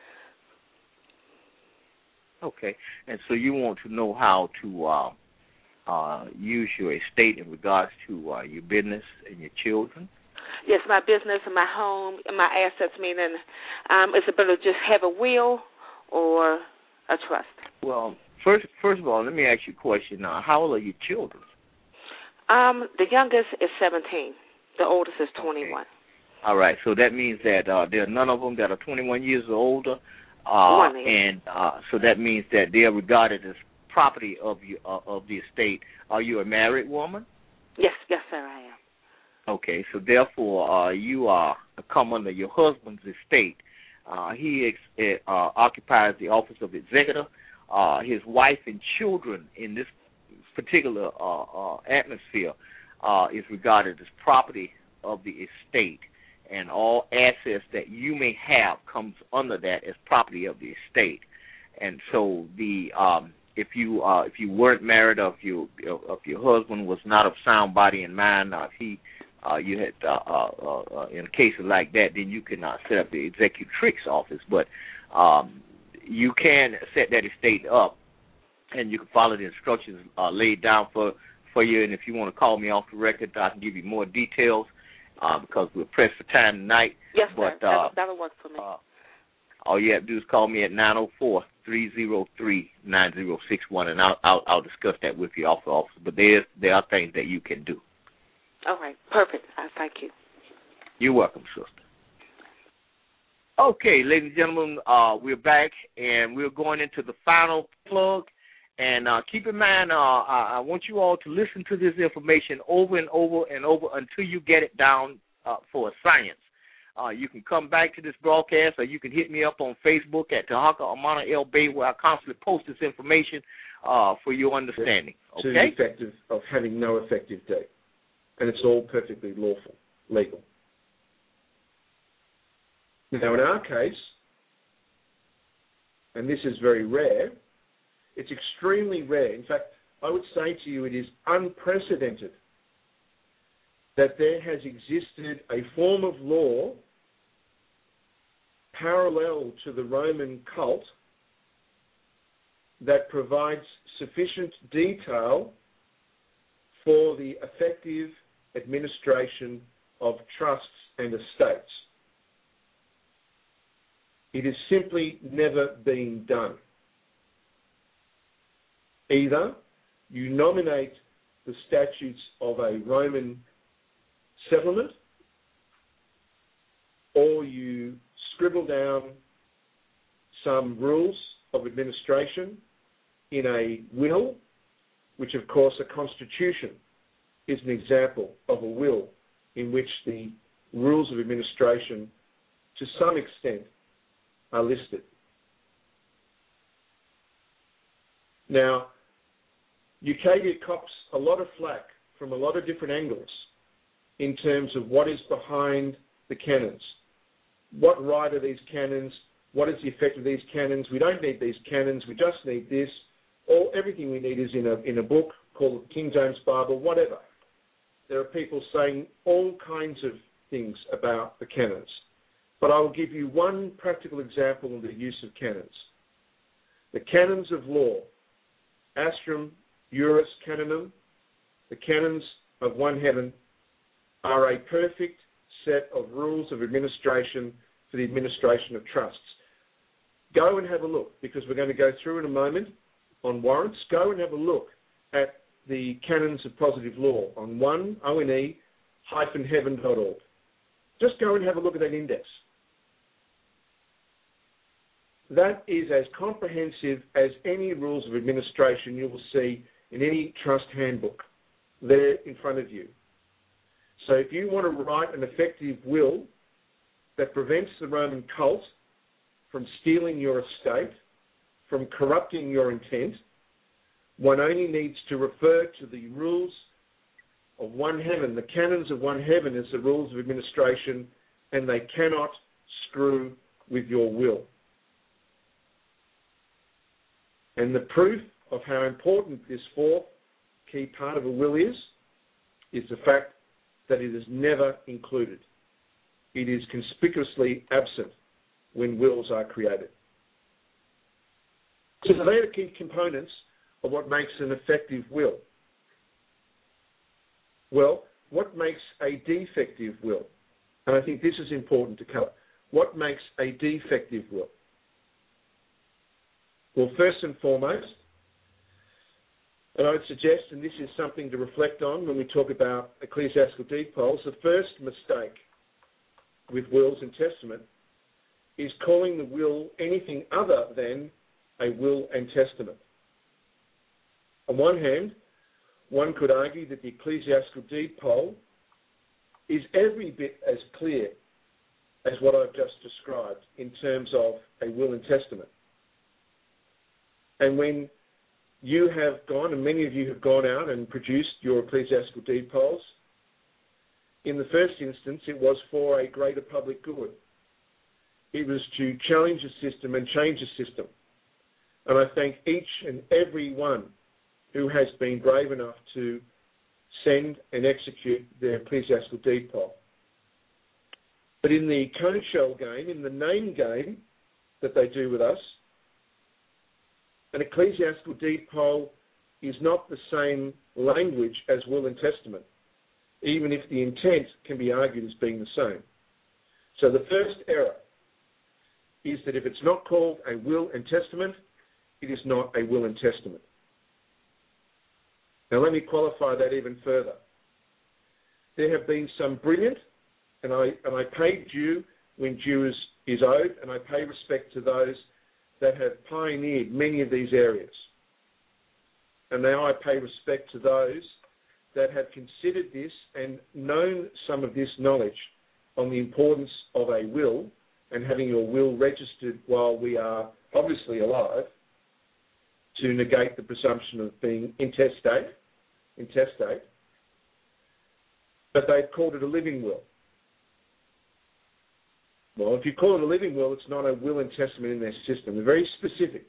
Okay, and so you want to know how to uh, uh, use your estate in regards to uh, your business and your children? Yes, my business and my home and my assets, meaning um, is it better to just have a will or a trust? Well, first first of all, let me ask you a question now. How old are your children? Um, the youngest is seventeen. The oldest is twenty-one. Okay. All right, so that means that uh, there are none of them that are twenty-one years or older. Uh, and uh, so that means that they are regarded as property of you uh, of the estate. Are you a married woman? Yes, yes, sir, I am. Okay, so therefore uh, you are come under your husband's estate. Uh, he ex- uh, occupies the office of executor. Uh, his wife and children in this particular uh, uh, atmosphere uh, is regarded as property of the estate, and all assets that you may have comes under that as property of the estate. And so the um, if you uh, if you weren't married, or if you if your husband was not of sound body and mind, or if he uh, you had uh, uh, uh, in a case like that, then you can uh, set up the executrix office. But um, you can set that estate up, and you can follow the instructions uh, laid down for, for you. And if you want to call me off the record, I can give you more details uh, because we're pressed for time tonight. Yes, but, sir. Uh, that'll, that'll work for me. Uh, all you have to do is call me at nine oh four, three oh three, nine oh six one, and I'll, I'll, I'll discuss that with you off the office. But there, there are things that you can do. All right. Perfect. I thank you. You're welcome, sister. Okay, ladies and gentlemen, uh, we're back, and we're going into the final plug. And uh, keep in mind, uh, I want you all to listen to this information over and over and over until you get it down uh, for a science. Uh, you can come back to this broadcast, or you can hit me up on Facebook at Tahaka Amana El Bay, where I constantly post this information uh, for your understanding. Okay? To the effect of, of having no effective date. And it's all perfectly lawful, legal. Now, in our case, and this is very rare, it's extremely rare. In fact, I would say to you it is unprecedented that there has existed a form of law parallel to the Roman cult that provides sufficient detail for the effective administration of trusts and estates. It has simply never been done. Either you nominate the statutes of a Roman settlement, or you scribble down some rules of administration in a will, which of course a constitution is an example of a will in which the rules of administration to some extent are listed. Now, Ucadia cops a lot of flack from a lot of different angles in terms of what is behind the canons. What right are these canons? What is the effect of these canons? We don't need these canons. We just need this. All everything we need is in a in a book called the King James Bible, whatever. There are people saying all kinds of things about the canons. But I will give you one practical example of the use of canons. The canons of law, Astrum Juris Canonum, the canons of one heaven, are a perfect set of rules of administration for the administration of trusts. Go and have a look, because we're going to go through in a moment on warrants. Go and have a look at the canons of positive law on one O N E hyphen heaven dot org. Just go and have a look at that index. That is as comprehensive as any rules of administration you will see in any trust handbook there in front of you. So if you want to write an effective will that prevents the Roman cult from stealing your estate, from corrupting your intent, one only needs to refer to the rules of one heaven. The canons of one heaven is the rules of administration, and they cannot screw with your will. And the proof of how important this fourth key part of a will is, is the fact that it is never included. It is conspicuously absent when wills are created. So they are the key components of what makes an effective will. Well, what makes a defective will? And I think this is important to cover. What makes a defective will? Well, first and foremost, and I would suggest, and this is something to reflect on when we talk about ecclesiastical deed polls, the first mistake with wills and testament is calling the will anything other than a will and testament. On one hand, one could argue that the ecclesiastical deed poll is every bit as clear as what I've just described in terms of a will and testament. And when you have gone, and many of you have gone out and produced your ecclesiastical deed polls, in the first instance, it was for a greater public good. It was to challenge the system and change the system. And I thank each and every one who has been brave enough to send and execute their ecclesiastical deed poll. But in the cone shell game, in the name game that they do with us, an ecclesiastical deed poll is not the same language as will and testament, even if the intent can be argued as being the same. So the first error is that if it's not called a will and testament, it is not a will and testament. Now let me qualify that even further. There have been some brilliant, and I and I pay due when due is, is owed, and I pay respect to those that have pioneered many of these areas. And now I pay respect to those that have considered this and known some of this knowledge on the importance of a will and having your will registered while we are obviously alive to negate the presumption of being intestate, intestate. But they've called it a living will. Well, if you call it a living will, it's not a will and testament in their system. They're very specific.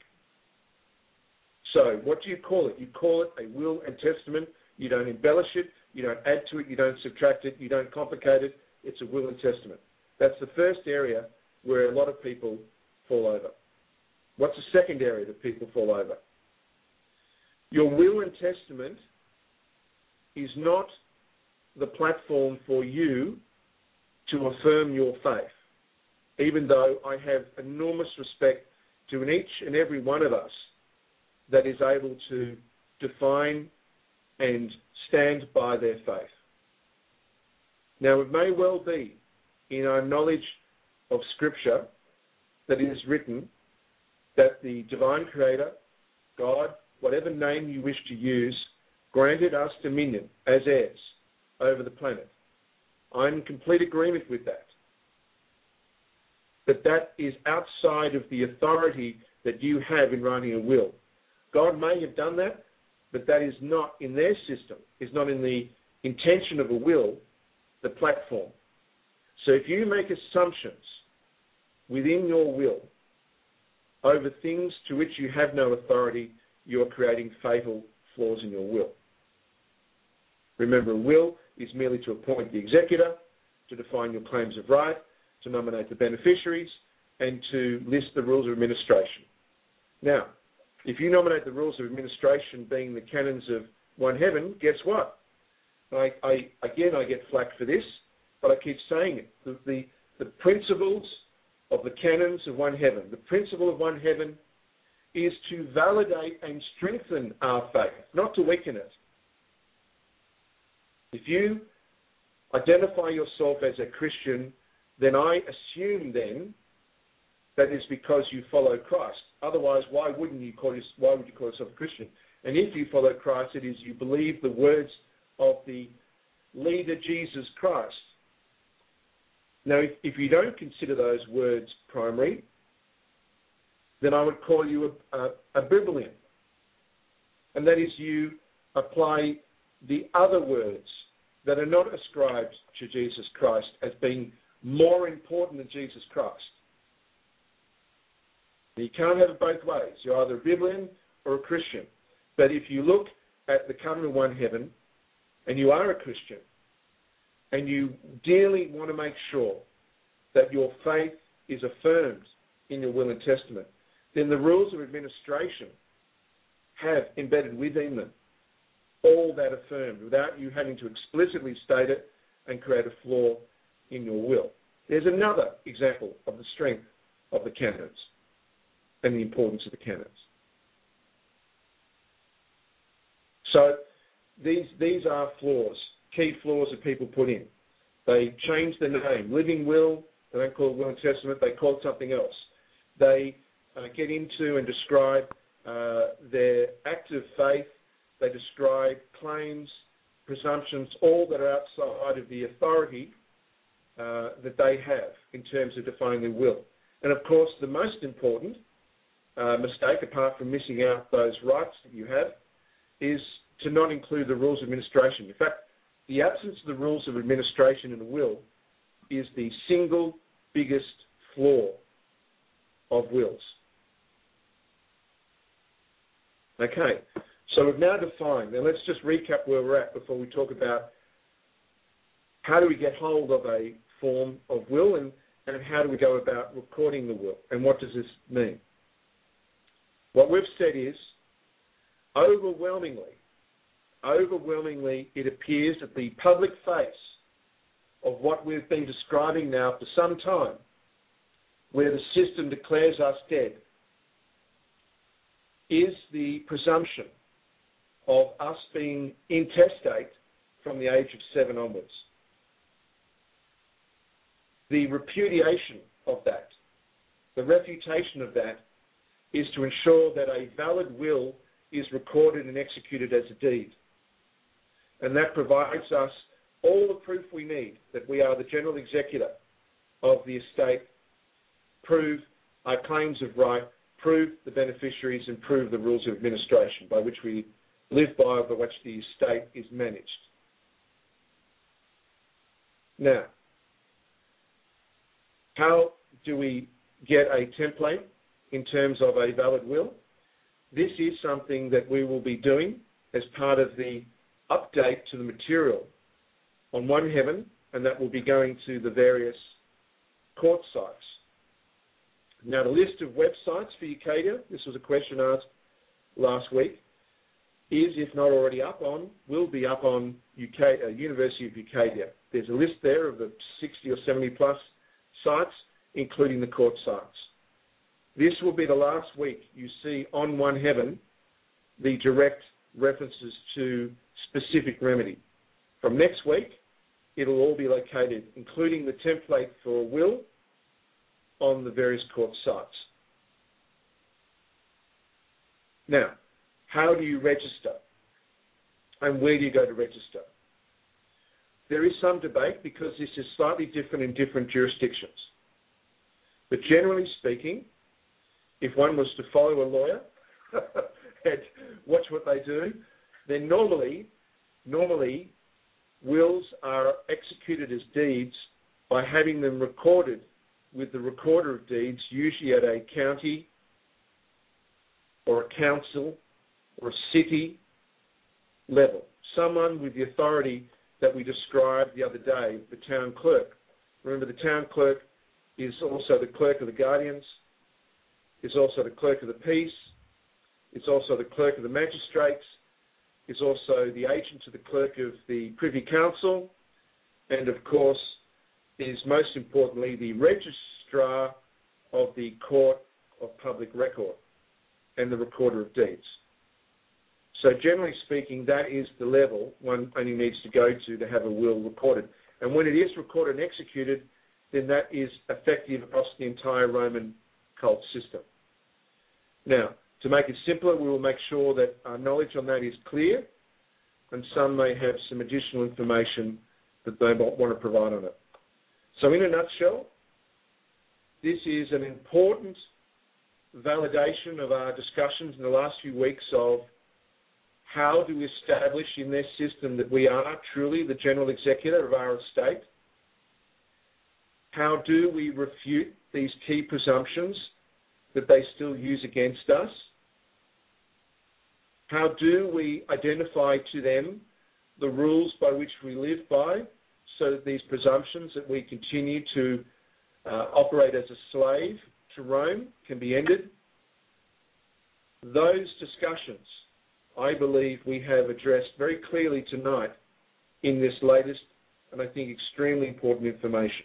So what do you call it? You call it a will and testament. You don't embellish it. You don't add to it. You don't subtract it. You don't complicate it. It's a will and testament. That's the first area where a lot of people fall over. What's the second area that people fall over? Your will and testament is not the platform for you to affirm your faith, even though I have enormous respect to each and every one of us that is able to define and stand by their faith. Now, it may well be in our knowledge of Scripture that it is written that the divine creator, God, whatever name you wish to use, granted us dominion as heirs over the planet. I'm in complete agreement with that. But that is outside of the authority that you have in writing a will. God may have done that, but that is not in their system, is not in the intention of a will, the platform. So if you make assumptions within your will over things to which you have no authority, you are creating fatal flaws in your will. Remember, a will is merely to appoint the executor, to define your claims of right, to nominate the beneficiaries, and to list the rules of administration. Now, if you nominate the rules of administration being the canons of one heaven, guess what? I, I, again, I get flack for this, but I keep saying it. The, the, the principles of the canons of one heaven, the principle of one heaven is to validate and strengthen our faith, not to weaken it. If you identify yourself as a Christian, then I assume then that is because you follow Christ. Otherwise, why wouldn't you call yourself, why would you call yourself a Christian? And if you follow Christ, it is you believe the words of the leader Jesus Christ. Now, if, if you don't consider those words primary, then I would call you a, a, a Biblian. And that is you apply the other words that are not ascribed to Jesus Christ as being more important than Jesus Christ. You can't have it both ways. You're either a Biblian or a Christian. But if you look at the covenant of one heaven, and you are a Christian, and you dearly want to make sure that your faith is affirmed in your will and testament, then the rules of administration have embedded within them all that affirmed without you having to explicitly state it and create a flaw in your will. There's another example of the strength of the canons and the importance of the canons. So these these are flaws, key flaws that people put in. They change the name. Living will They don't call it will and testament. They call it something else. They uh, get into and describe uh, their act of faith. They describe claims, presumptions, all that are outside of the authority uh, that they have in terms of defining their will. And, of course, the most important uh, mistake, apart from missing out those rights that you have, is to not include the rules of administration. In fact, the absence of the rules of administration in a will is the single biggest flaw of wills. Okay, so we've now defined, and let's just recap where we're at before we talk about how do we get hold of a form of will and, and how do we go about recording the will, and what does this mean? What we've said is, overwhelmingly, overwhelmingly it appears that the public face of what we've been describing now for some time, where the system declares us dead, is the presumption of us being intestate from the age of seven onwards. The repudiation of that, the refutation of that, is to ensure that a valid will is recorded and executed as a deed. And that provides us all the proof we need that we are the general executor of the estate, prove our claims of right, prove the beneficiaries, and prove the rules of administration by which we live by, by which the estate is managed. Now, how do we get a template in terms of a valid will? This is something that we will be doing as part of the update to the material on One Heaven, and that will be going to the various court sites. Now, the list of websites for Ucadia, this was a question asked last week, is, if not already up on, will be up on U K, uh, University of Ucadia. There's a list there of the sixty or seventy plus sites, including the court sites. This will be the last week you see on One Heaven the direct references to specific remedy. From next week, it'll all be located, including the template for a will, on the various court sites. Now, how do you register? And where do you go to register? There is some debate because this is slightly different in different jurisdictions. But generally speaking, if one was to follow a lawyer and watch what they do, then normally, normally wills are executed as deeds by having them recorded with the recorder of deeds, usually at a county or a council or a city level. Someone with the authority that we described the other day, the town clerk. Remember, the town clerk is also the clerk of the guardians, is also the clerk of the peace, is also the clerk of the magistrates, is also the agent to the clerk of the Privy Council, and of course is most importantly the registrar of the Court of Public Record and the recorder of deeds. So generally speaking, that is the level one only needs to go to to have a will recorded. And when it is recorded and executed, then that is effective across the entire Roman cult system. Now, to make it simpler, we will make sure that our knowledge on that is clear, and some may have some additional information that they might want to provide on it. So in a nutshell, this is an important validation of our discussions in the last few weeks of how do we establish in this system that we are truly the general executor of our estate? How do we refute these key presumptions that they still use against us? How do we identify to them the rules by which we live by so that these presumptions that we continue to uh, operate as a slave to Rome can be ended? Those discussions, I believe, we have addressed very clearly tonight in this latest and I think extremely important information.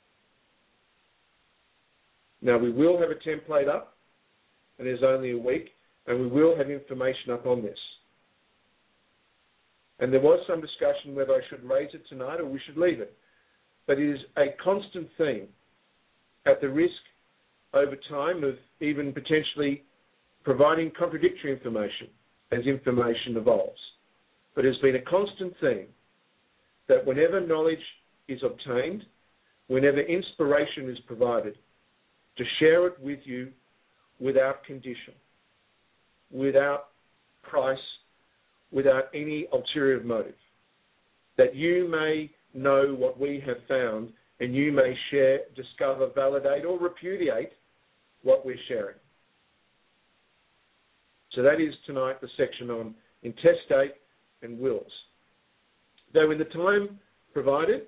Now, we will have a template up, and there's only a week, and we will have information up on this. And there was some discussion whether I should raise it tonight or we should leave it. But it is a constant theme at the risk over time of even potentially providing contradictory information as information evolves. But it has been a constant theme that whenever knowledge is obtained, whenever inspiration is provided, to share it with you without condition, without price, without any ulterior motive, that you may know what we have found and you may share, discover, validate, or repudiate what we're sharing. So that is tonight the section on intestate and wills. Though in the time provided,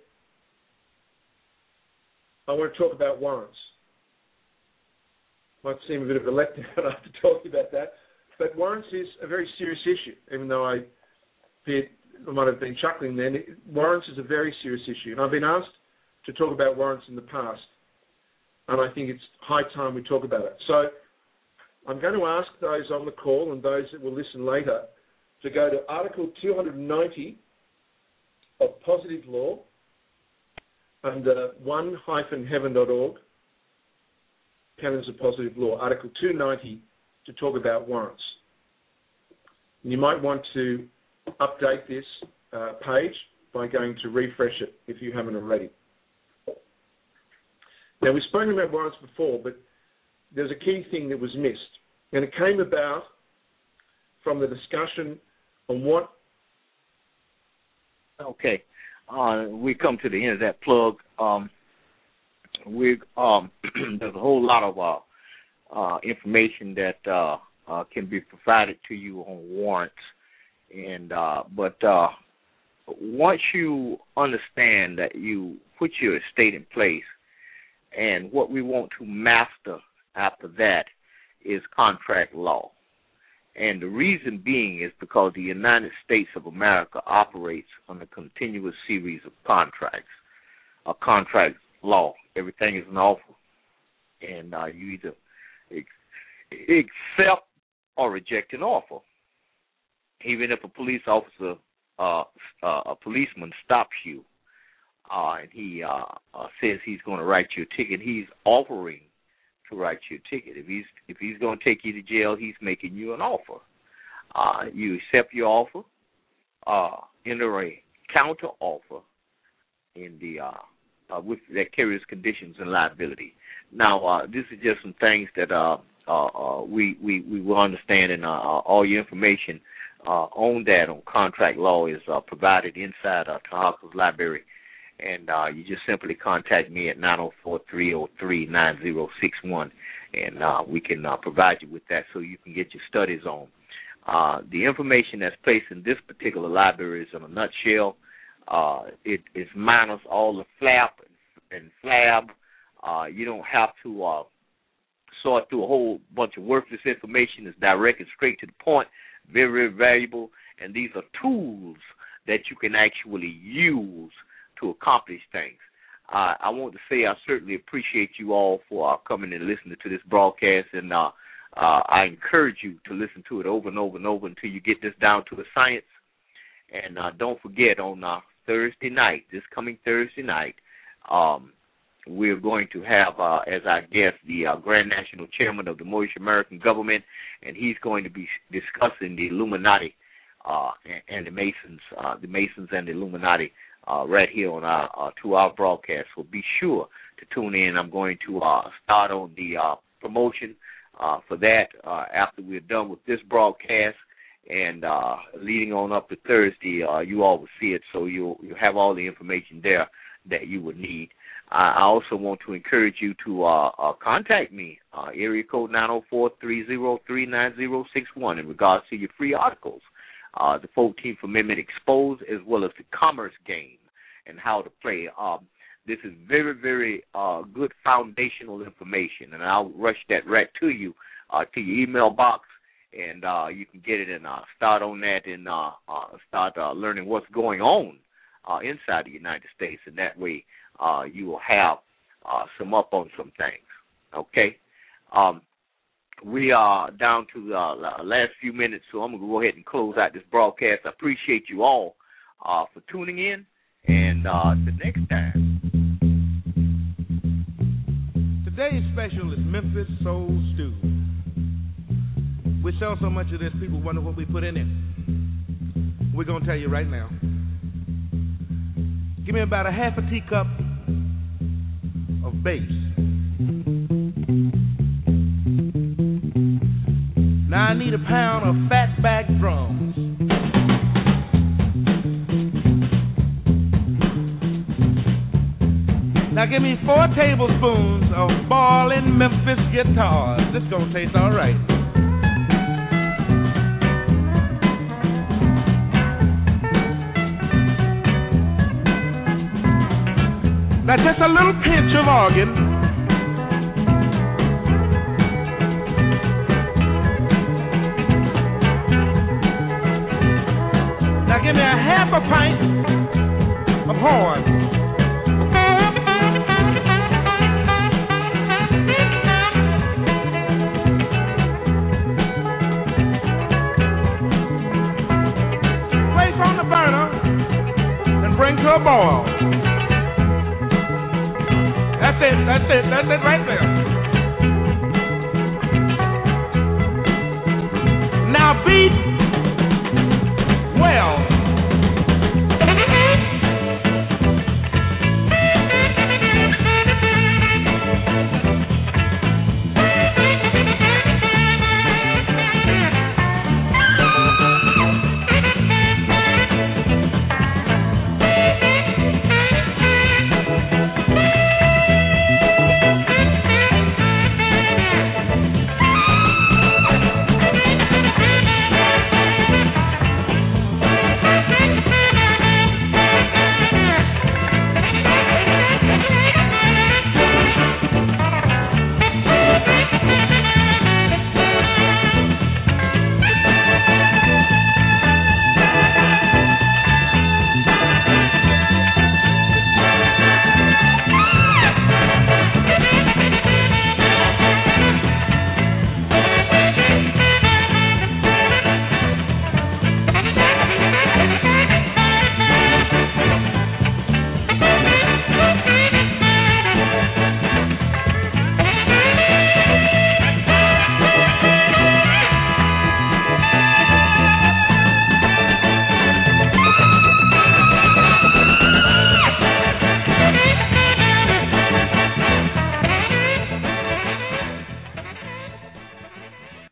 I want to talk about warrants. Might seem a bit of a letdown after talking about that, but warrants is a very serious issue, even though I, I might have been chuckling then. Warrants is a very serious issue, and I've been asked to talk about warrants in the past, and I think it's high time we talk about it. So I'm going to ask those on the call and those that will listen later to go to Article two ninety of Positive Law under one dash heaven dot org, Canons of Positive Law, Article two ninety, to talk about warrants. And you might want to update this uh, page by going to refresh it if you haven't already. Now, we've spoken about warrants before, but there's a key thing that was missed, and it came about from the discussion on what... Okay. Uh, we come to the end of that plug. Um, we um, there's a whole lot of uh, uh, information that uh, uh, can be provided to you on warrants, and uh, but uh, once you understand that you put your estate in place, and what we want to master after that is contract law. And the reason being is because the United States of America operates on a continuous series of contracts, a contract law. Everything is an offer, and uh, you either accept or reject an offer. Even if a police officer, uh, uh, a policeman stops you, uh, and he uh, uh, says he's going to write you a ticket, he's offering to write you a ticket. If he's if he's going to take you to jail, he's making you an offer. Uh, you accept your offer, uh, enter a counter offer in the uh, uh, with that carries conditions and liability. Now, uh, this is just some things that uh, uh, uh, we we we will understand, and uh, all your information uh, on that on contract law is uh, provided inside uh, Tahaka's library. And uh, you just simply contact me at nine oh four, three oh three, nine oh six one, and uh, we can uh, provide you with that so you can get your studies on. Uh, the information that's placed in this particular library is in a nutshell. Uh, it is minus all the flap and flab. Uh, you don't have to uh, sort through a whole bunch of worthless information. It's direct and straight to the point, very, very valuable, and these are tools that you can actually use to accomplish things. Uh, I want to say I certainly appreciate you all for uh, coming and listening to this broadcast, and uh, uh, I encourage you to listen to it over and over and over until you get this down to a science. And uh, don't forget, on uh, Thursday night, this coming Thursday night, um, we're going to have uh, as our guest the uh, Grand National Chairman of the Moorish American Government, and he's going to be discussing the Illuminati uh, and, and the Masons, uh, the Masons and the Illuminati, Uh, right here on our uh, two-hour broadcast. So be sure to tune in. I'm going to uh, start on the uh, promotion uh, for that uh, after we're done with this broadcast, and uh, leading on up to Thursday, uh, you all will see it, so you'll, you'll have all the information there that you would need. Uh, I also want to encourage you to uh, uh, contact me, uh, area code nine oh four, three oh three, nine oh six one, in regards to your free articles. Uh, the fourteenth Amendment exposed, as well as the commerce game and how to play. Um, this is very, very uh, good foundational information, and I'll rush that right to you, uh, to your email box, and uh, you can get it and uh, start on that and uh, uh, start uh, learning what's going on uh, inside the United States, and that way uh, you will have uh, some up on some things, okay? Um, We are down to the last few minutes, so I'm going to go ahead and close out this broadcast. I appreciate you all uh, for tuning in, and uh, the next time. Today's special is Memphis Soul Stew. We sell so much of this, people wonder what we put in it. We're going to tell you right now. Give me about a half a teacup of bass. Now I need a pound of fatback drums. Now give me four tablespoons of ballin' Memphis guitars. This gonna taste all right. Now just a little pinch of organ. Now give me a half a pint of horn. Bring to a boil. That's it, that's it, that's it right there. Now beat